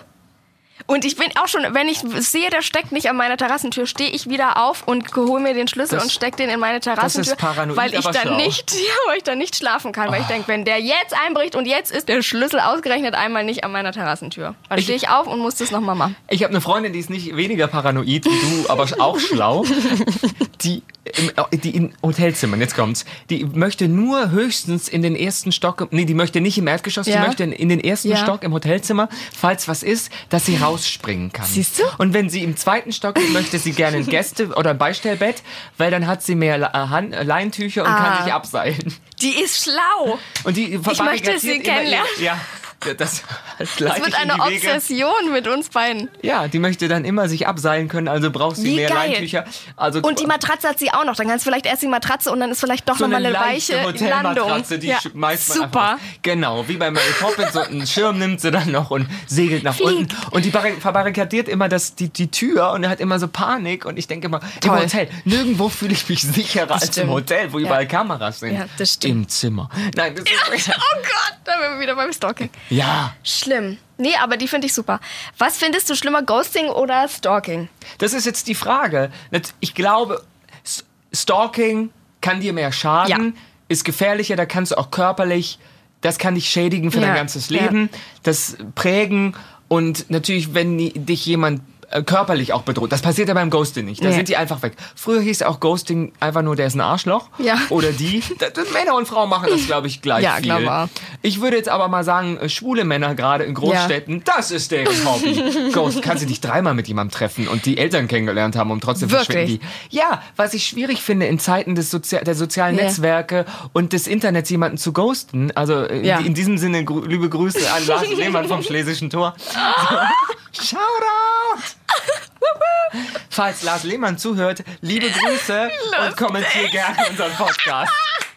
Speaker 2: Und ich bin auch schon, wenn ich sehe, der steckt nicht an meiner Terrassentür, stehe ich wieder auf und hole mir den Schlüssel
Speaker 1: Das-
Speaker 2: und stecke den in meine Terrassentür,
Speaker 1: das ist paranoid,
Speaker 2: weil ich
Speaker 1: aber
Speaker 2: dann
Speaker 1: schlau.
Speaker 2: nicht, ja, weil ich dann nicht schlafen kann, weil ich denke, wenn der jetzt einbricht und jetzt ist der Schlüssel ausgerechnet einmal nicht an meiner Terrassentür, dann
Speaker 1: Ich-
Speaker 2: stehe ich auf und muss das nochmal machen.
Speaker 1: Ich habe eine Freundin, die ist nicht weniger paranoid wie du, aber auch schlau. Die, im, die in Hotelzimmern, jetzt kommt's, die möchte nur höchstens in den ersten Stock, nee, die möchte nicht im Erdgeschoss,
Speaker 2: Ja.
Speaker 1: die möchte in, in den ersten
Speaker 2: Ja.
Speaker 1: Stock im Hotelzimmer, falls was ist, dass sie rausspringen kann.
Speaker 2: Siehst du?
Speaker 1: Und wenn sie im zweiten Stock ist, möchte sie gerne ein Gäste- oder ein Beistellbett, weil dann hat sie mehr La- äh, Hand- Leintücher und
Speaker 2: Ah.
Speaker 1: kann sich abseilen.
Speaker 2: Die ist schlau.
Speaker 1: Und die verbarrikadiert
Speaker 2: sie
Speaker 1: immer
Speaker 2: kennenlernen.
Speaker 1: Ihr, ja, das, das
Speaker 2: Das
Speaker 1: leite
Speaker 2: wird
Speaker 1: ich in
Speaker 2: eine
Speaker 1: die Wege.
Speaker 2: Obsession mit uns beiden.
Speaker 1: Ja, die möchte dann immer sich abseilen können, also braucht sie
Speaker 2: Wie
Speaker 1: mehr
Speaker 2: geil.
Speaker 1: Leintücher. Also
Speaker 2: Und die Matratze hat sie auch noch. Dann kannst du vielleicht erst die Matratze und dann ist vielleicht doch
Speaker 1: so
Speaker 2: nochmal
Speaker 1: eine
Speaker 2: eine
Speaker 1: leichte
Speaker 2: weiche Landung.
Speaker 1: Hotelmatratze, die
Speaker 2: Ja,
Speaker 1: schmeißt man
Speaker 2: super.
Speaker 1: einfach. Genau, wie bei Mary Poppins, so einen Schirm nimmt sie dann noch und segelt nach
Speaker 2: Flieg.
Speaker 1: unten. Und die barri- verbarrikadiert immer das, die, die Tür und er hat immer so Panik. Und ich denke immer,
Speaker 2: Toll.
Speaker 1: im Hotel, nirgendwo fühle ich mich sicherer als
Speaker 2: stimmt.
Speaker 1: im Hotel, wo
Speaker 2: Ja.
Speaker 1: überall Kameras sind.
Speaker 2: Ja, das stimmt.
Speaker 1: Im Zimmer. Nein, das ist...
Speaker 2: Oh Gott, da sind wir wieder beim Stalking.
Speaker 1: Ja,
Speaker 2: Schlimm. Nee, aber die finde ich super. Was findest du schlimmer, Ghosting oder Stalking?
Speaker 1: das ist jetzt die Frage. Ich glaube, S- Stalking kann dir mehr schaden,
Speaker 2: Ja.
Speaker 1: ist gefährlicher, da kannst du auch körperlich, das kann dich schädigen für
Speaker 2: Ja,
Speaker 1: dein ganzes
Speaker 2: ja.
Speaker 1: Leben, das prägen und natürlich, wenn ni- dich jemand äh, körperlich auch bedroht. Das passiert ja beim Ghosting nicht. Da
Speaker 2: Nee.
Speaker 1: sind die einfach weg. Früher hieß auch Ghosting einfach nur, der ist ein Arschloch.
Speaker 2: Ja.
Speaker 1: Oder die. Da- da- Männer und Frauen machen das, glaube ich, gleich
Speaker 2: Ja,
Speaker 1: viel.
Speaker 2: glaub auch.
Speaker 1: Ich würde jetzt aber mal sagen, äh, schwule Männer gerade in Großstädten, das ist deren Hobby. Ghost, kannst du dich dreimal mit jemandem treffen und die Eltern kennengelernt haben und trotzdem
Speaker 2: Wirklich?
Speaker 1: verschwinden die. Ja, was ich schwierig finde in Zeiten des Sozia der sozialen
Speaker 2: Ja.
Speaker 1: Netzwerke und des Internets jemanden zu ghosten. Also äh,
Speaker 2: Ja.
Speaker 1: in diesem Sinne gru- liebe Grüße an Lars Lehmann vom Schlesischen Tor. Shoutout! Falls Lars Lehmann zuhört, liebe Grüße und kommentiere gerne unseren Podcast.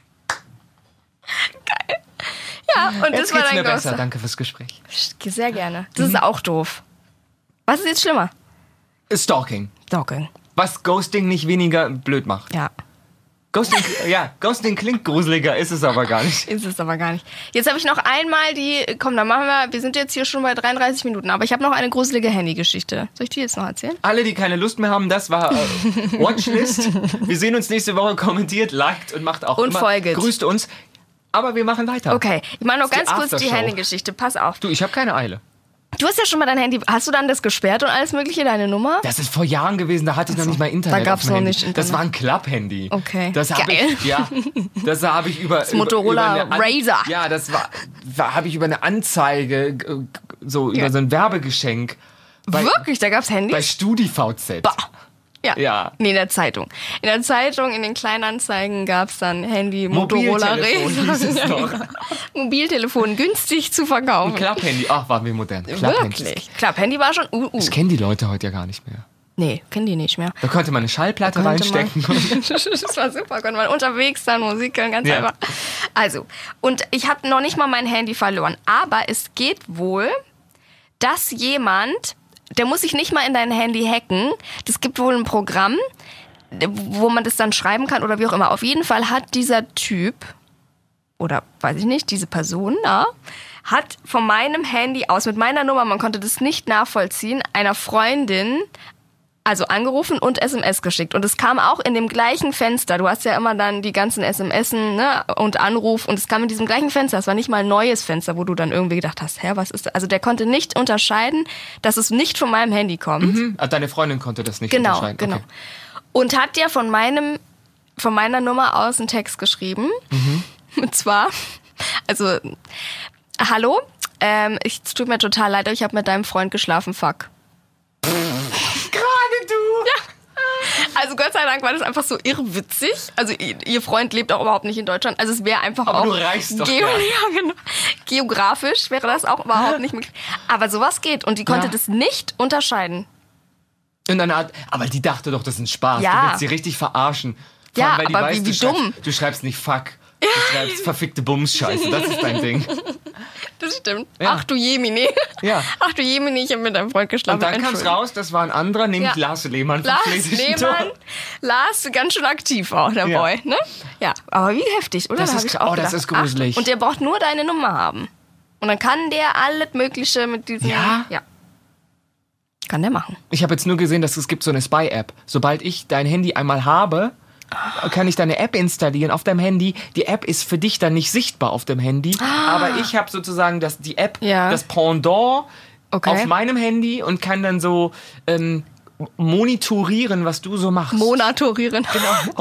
Speaker 2: Ja, und
Speaker 1: Jetzt
Speaker 2: das war
Speaker 1: geht's mir
Speaker 2: dein
Speaker 1: besser.
Speaker 2: Ghoster.
Speaker 1: Danke fürs Gespräch.
Speaker 2: Sehr gerne. Das ist auch doof. Was ist jetzt schlimmer?
Speaker 1: Stalking.
Speaker 2: Stalking.
Speaker 1: Was Ghosting nicht weniger blöd macht.
Speaker 2: Ja.
Speaker 1: Ghosting, ja, Ghosting klingt gruseliger, ist es aber gar nicht.
Speaker 2: Ist es aber gar nicht. Jetzt habe ich noch einmal die, komm, dann machen wir, wir sind jetzt hier schon bei dreiunddreißig Minuten, aber ich habe noch eine gruselige Handygeschichte. Soll ich die jetzt noch erzählen?
Speaker 1: Alle, die keine Lust mehr haben, das war äh, Watchlist. Wir sehen uns nächste Woche, kommentiert, liked und macht auch
Speaker 2: Und
Speaker 1: immer,
Speaker 2: folget.
Speaker 1: grüßt uns. Aber wir machen weiter.
Speaker 2: Okay, ich mache noch
Speaker 1: Das ist
Speaker 2: ganz
Speaker 1: die
Speaker 2: kurz die
Speaker 1: Aftershow.
Speaker 2: Handygeschichte. Pass auf.
Speaker 1: Du, ich habe keine Eile.
Speaker 2: Du hast ja schon mal dein Handy, hast du dann das gesperrt und alles mögliche, deine Nummer?
Speaker 1: Das ist vor Jahren gewesen, da hatte ich noch nicht mal Internet.
Speaker 2: da gab's
Speaker 1: auf dem
Speaker 2: noch
Speaker 1: Handy.
Speaker 2: nicht Internet.
Speaker 1: Das war ein Club-Handy.
Speaker 2: Okay,
Speaker 1: Das habe
Speaker 2: geil.
Speaker 1: ich, ja, das habe ich über das
Speaker 2: Motorola
Speaker 1: über eine An-
Speaker 2: Razr.
Speaker 1: Ja, das war, war habe ich über eine Anzeige, g- so
Speaker 2: Ja.
Speaker 1: über so ein Werbegeschenk bei,
Speaker 2: Wirklich, da gab's Handys?
Speaker 1: bei StudiVZ.
Speaker 2: Bah. Ja.
Speaker 1: Ja.
Speaker 2: Nee, in der Zeitung. In der Zeitung, in den Kleinanzeigen gab's dann Handy, Motorola
Speaker 1: Mobiltelefon
Speaker 2: Razr.
Speaker 1: hieß es
Speaker 2: Ja,
Speaker 1: doch.
Speaker 2: genau. Mobiltelefon, günstig zu verkaufen.
Speaker 1: Club-Handy. Ach, waren wir modern. Club-Handys.
Speaker 2: Wirklich. Klar, Handy war schon uh, uh.
Speaker 1: Das kennen die Leute heute ja gar nicht mehr.
Speaker 2: Nee, kennen die nicht mehr.
Speaker 1: Da konnte man eine Schallplatte
Speaker 2: Konnte man-
Speaker 1: reinstecken.
Speaker 2: Das war super, konnte man unterwegs dann Musik hören, ganz
Speaker 1: Ja.
Speaker 2: einfach. Also, und ich habe noch nicht mal mein Handy verloren, aber es geht wohl, dass jemand, der muss sich nicht mal in dein Handy hacken, es gibt wohl ein Programm, wo man das dann schreiben kann oder wie auch immer. Auf jeden Fall hat dieser Typ, oder weiß ich nicht, diese Person da, hat von meinem Handy aus, mit meiner Nummer, man konnte das nicht nachvollziehen, einer Freundin also angerufen und S M S geschickt. Und es kam auch in dem gleichen Fenster. Du hast ja immer dann die ganzen S M S, ne, und Anruf. Und es kam in diesem gleichen Fenster. Es war nicht mal ein neues Fenster, wo du dann irgendwie gedacht hast, hä, was ist das? Also der konnte nicht unterscheiden, dass es nicht von meinem Handy kommt.
Speaker 1: Mhm. Ah, deine Freundin konnte das nicht
Speaker 2: genau,
Speaker 1: unterscheiden.
Speaker 2: Genau,
Speaker 1: okay.
Speaker 2: genau. Und hat dir von meinem, von meiner Nummer aus einen Text geschrieben. Mhm. Und zwar, also, hallo, ähm, ich, es tut mir total leid, ich habe mit deinem Freund geschlafen, fuck.
Speaker 1: Gerade du!
Speaker 2: Ja. Also Gott sei Dank war das einfach so irrwitzig. Also ihr Freund lebt auch überhaupt nicht in Deutschland. Also es wäre einfach
Speaker 1: aber
Speaker 2: auch...
Speaker 1: du reichst doch,
Speaker 2: geo-
Speaker 1: ja.
Speaker 2: ja, genau. Geografisch wäre das auch überhaupt nicht möglich. Aber sowas geht. Und die konnte
Speaker 1: Ja.
Speaker 2: das nicht unterscheiden.
Speaker 1: Und dann hat, aber die dachte doch, das ist ein Spaß.
Speaker 2: Ja.
Speaker 1: Du willst sie richtig verarschen. Vor
Speaker 2: Ja,
Speaker 1: allem, weil die
Speaker 2: aber
Speaker 1: weiß,
Speaker 2: wie-
Speaker 1: du
Speaker 2: wie
Speaker 1: schreibst,
Speaker 2: dumm.
Speaker 1: Du schreibst nicht fuck. Du schreibst verfickte Bums-Scheiße. Das ist dein Ding.
Speaker 2: Das stimmt.
Speaker 1: Ja.
Speaker 2: Ach du Jemini.
Speaker 1: Ja.
Speaker 2: Ach du Jemini, ich habe mit deinem Freund geschlafen.
Speaker 1: Und dann kam es
Speaker 2: Entschuldigung.
Speaker 1: raus, das war ein anderer, nämlich
Speaker 2: Ja.
Speaker 1: Lars Lehmann vom
Speaker 2: Lars
Speaker 1: Schlesischen
Speaker 2: Lehmann,
Speaker 1: Tor.
Speaker 2: Lars, ganz schön aktiv auch, der
Speaker 1: Ja.
Speaker 2: Boy, ne? Ja, aber wie heftig, oder?
Speaker 1: Das
Speaker 2: Da
Speaker 1: ist
Speaker 2: hab ich
Speaker 1: kr-
Speaker 2: auch
Speaker 1: oh, das
Speaker 2: gedacht,
Speaker 1: ist gruselig.
Speaker 2: Ach, und der braucht nur deine Nummer haben. Und dann kann der alles Mögliche mit diesem...
Speaker 1: Ja?
Speaker 2: Ja. Kann der machen.
Speaker 1: Ich habe jetzt nur gesehen, dass es gibt so eine Spy-App. Sobald ich dein Handy einmal habe, kann ich deine App installieren auf deinem Handy. Die App ist für dich dann nicht sichtbar auf dem Handy, aber ich habe sozusagen das, die App,
Speaker 2: Ja.
Speaker 1: das Pendant
Speaker 2: Okay.
Speaker 1: auf meinem Handy und kann dann so ähm, monitorieren, was du so machst.
Speaker 2: Monatorieren.
Speaker 1: Genau.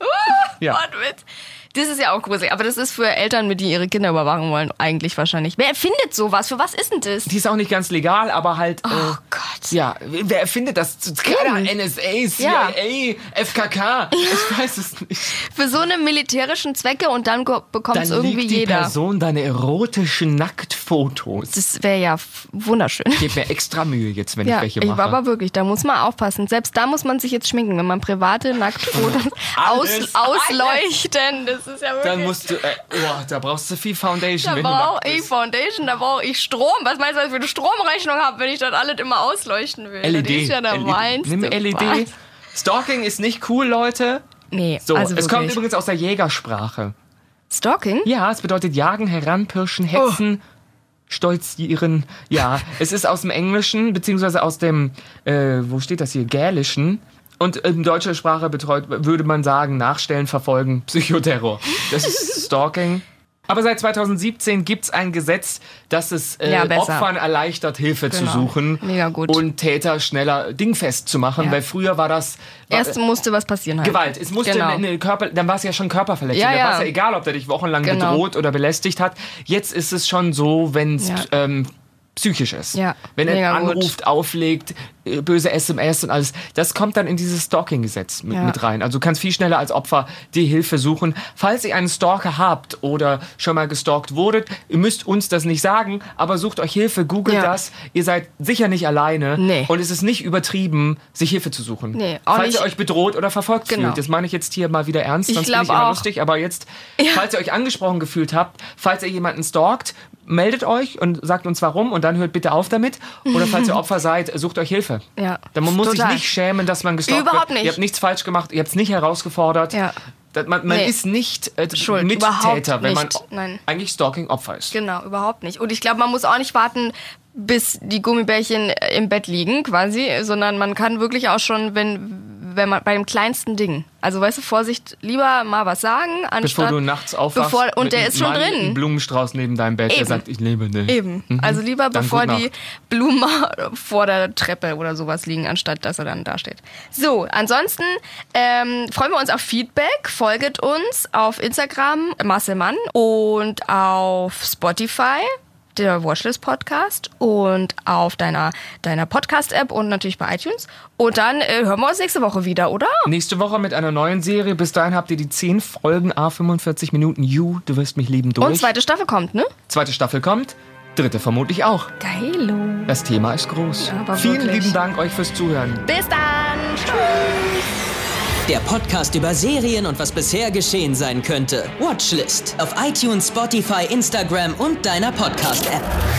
Speaker 1: Ja.
Speaker 2: Wortwitz. Das ist ja auch gruselig, aber das ist für Eltern, mit die ihre Kinder überwachen wollen, eigentlich wahrscheinlich. Wer erfindet sowas? Für was ist denn das?
Speaker 1: Die ist auch nicht ganz legal, aber halt.
Speaker 2: Oh
Speaker 1: äh,
Speaker 2: Gott.
Speaker 1: Ja, wer erfindet das? Keiner,
Speaker 2: Eben.
Speaker 1: N S A, C I A,
Speaker 2: Ja.
Speaker 1: F K K. Ich weiß es nicht.
Speaker 2: Für so eine militärischen Zwecke und dann bekommt es
Speaker 1: Dann
Speaker 2: irgendwie
Speaker 1: liegt die
Speaker 2: jeder.
Speaker 1: Person deine erotischen Nacktfotos.
Speaker 2: Das wäre ja f- wunderschön.
Speaker 1: Ich gebe mir extra Mühe jetzt, wenn
Speaker 2: Ja,
Speaker 1: ich welche
Speaker 2: ich
Speaker 1: mache.
Speaker 2: war aber wirklich, da muss man aufpassen. Selbst da muss man sich jetzt schminken, wenn man private Nacktfotos aus,
Speaker 1: Alles,
Speaker 2: ausleuchten. Das ist ja wirklich...
Speaker 1: Dann musst du, äh, oh, da brauchst du viel Foundation,
Speaker 2: Da
Speaker 1: wenn du
Speaker 2: brauche
Speaker 1: nackt
Speaker 2: ich
Speaker 1: bist.
Speaker 2: Foundation, da brauche ich Strom. Was meinst du, was ich für eine Stromrechnung habe, wenn ich das alles immer ausleuchten will?
Speaker 1: L E D.
Speaker 2: Das ist ja der
Speaker 1: L E D.
Speaker 2: Weinste.
Speaker 1: Nimm L E D.
Speaker 2: Was?
Speaker 1: Stalking ist nicht cool, Leute.
Speaker 2: Nee,
Speaker 1: So,
Speaker 2: also
Speaker 1: es kommt
Speaker 2: wirklich.
Speaker 1: übrigens aus der Jägersprache.
Speaker 2: Stalking?
Speaker 1: Ja, es bedeutet jagen, heranpirschen, hetzen, stolzieren. Ja, es ist aus dem Englischen, beziehungsweise aus dem, äh, wo steht das hier, Gälischen. Und in deutscher Sprache betreut, würde man sagen, nachstellen, verfolgen, Psychoterror. Das ist Stalking. Aber seit zweitausendsiebzehn gibt's ein Gesetz, das es äh,
Speaker 2: Ja, besser.
Speaker 1: Opfern erleichtert, Hilfe
Speaker 2: Genau.
Speaker 1: zu suchen.
Speaker 2: Mega gut.
Speaker 1: Und Täter schneller dingfest zu machen,
Speaker 2: Ja.
Speaker 1: weil früher war das... War,
Speaker 2: Erst musste was passieren halt.
Speaker 1: Gewalt. Es musste
Speaker 2: Genau.
Speaker 1: eine, eine Körper, dann war es ja schon Körperverletzung.
Speaker 2: Ja,
Speaker 1: dann
Speaker 2: ja.
Speaker 1: war es ja egal, ob der dich wochenlang
Speaker 2: Genau.
Speaker 1: bedroht oder belästigt hat. Jetzt ist es schon so, wenn es
Speaker 2: Ja.
Speaker 1: ähm, psychisch ist.
Speaker 2: Ja,
Speaker 1: Wenn er
Speaker 2: mega gut.
Speaker 1: anruft, auflegt, äh, böse S M S und alles. Das kommt dann in dieses Stalking-Gesetz mit,
Speaker 2: Ja.
Speaker 1: mit rein. Also du kannst viel schneller als Opfer die Hilfe suchen. Falls ihr einen Stalker habt oder schon mal gestalkt wurdet, ihr müsst uns das nicht sagen, aber sucht euch Hilfe, googelt
Speaker 2: Ja.
Speaker 1: das. Ihr seid sicher nicht alleine.
Speaker 2: Nee.
Speaker 1: Und es ist nicht übertrieben, sich Hilfe zu suchen.
Speaker 2: Nee, auch
Speaker 1: Falls
Speaker 2: nicht-
Speaker 1: ihr euch bedroht oder verfolgt
Speaker 2: Genau.
Speaker 1: fühlt. Das meine ich jetzt hier mal wieder ernst,
Speaker 2: Ich
Speaker 1: sonst bin ich
Speaker 2: glaub
Speaker 1: immer
Speaker 2: auch.
Speaker 1: lustig. Aber jetzt,
Speaker 2: Ja.
Speaker 1: falls ihr euch angesprochen gefühlt habt, falls ihr jemanden stalkt, meldet euch und sagt uns warum und dann hört bitte auf damit. Oder falls ihr Opfer seid, sucht euch Hilfe.
Speaker 2: Ja.
Speaker 1: Dann man muss
Speaker 2: Total.
Speaker 1: sich nicht schämen, dass man gestalkt
Speaker 2: Überhaupt
Speaker 1: wird.
Speaker 2: nicht.
Speaker 1: Ihr habt nichts falsch gemacht, ihr habt es nicht herausgefordert.
Speaker 2: Ja.
Speaker 1: Das- Man, man
Speaker 2: Nee.
Speaker 1: ist nicht äh,
Speaker 2: Schuld,
Speaker 1: Mittäter,
Speaker 2: überhaupt
Speaker 1: wenn man
Speaker 2: nicht. Nein.
Speaker 1: eigentlich Stalking-Opfer ist.
Speaker 2: Genau, überhaupt nicht. Und ich glaube, man muss auch nicht warten, bis die Gummibärchen im Bett liegen, quasi, sondern man kann wirklich auch schon, wenn, wenn man bei dem kleinsten Ding, also weißt du, Vorsicht, lieber mal was sagen, anstatt...
Speaker 1: Bevor du nachts aufwachst
Speaker 2: Bevor, und
Speaker 1: mit
Speaker 2: der
Speaker 1: einem
Speaker 2: ist schon
Speaker 1: Mann,
Speaker 2: drin.
Speaker 1: Ein Blumenstrauß neben deinem Bett, der
Speaker 2: Eben.
Speaker 1: sagt, ich lebe nicht.
Speaker 2: Eben. Also lieber
Speaker 1: Dann
Speaker 2: bevor
Speaker 1: gute
Speaker 2: die
Speaker 1: Nacht.
Speaker 2: Blumen vor der Treppe oder sowas liegen, anstatt dass er dann da steht. So, ansonsten ähm, freuen wir uns auf Feedback. Folget uns auf Instagram, Marcel Mann, und auf Spotify, der Watchlist Podcast, und auf deiner, deiner Podcast-App und natürlich bei iTunes. Und dann äh, hören wir uns nächste Woche wieder, oder?
Speaker 1: Nächste Woche mit einer neuen Serie. Bis dahin habt ihr die zehn Folgen, a fünfundvierzig Minuten. You, du wirst mich lieben durch.
Speaker 2: Und zweite Staffel kommt, ne?
Speaker 1: Zweite Staffel kommt, dritte vermutlich auch.
Speaker 2: Geilo.
Speaker 1: Das Thema ist groß.
Speaker 2: Ja, aber
Speaker 1: Vielen
Speaker 2: wirklich.
Speaker 1: lieben Dank euch fürs Zuhören.
Speaker 2: Bis dann. Tschüss.
Speaker 3: Der Podcast über Serien und was bisher geschehen sein könnte. Watchlist auf iTunes, Spotify, Instagram und deiner Podcast-App.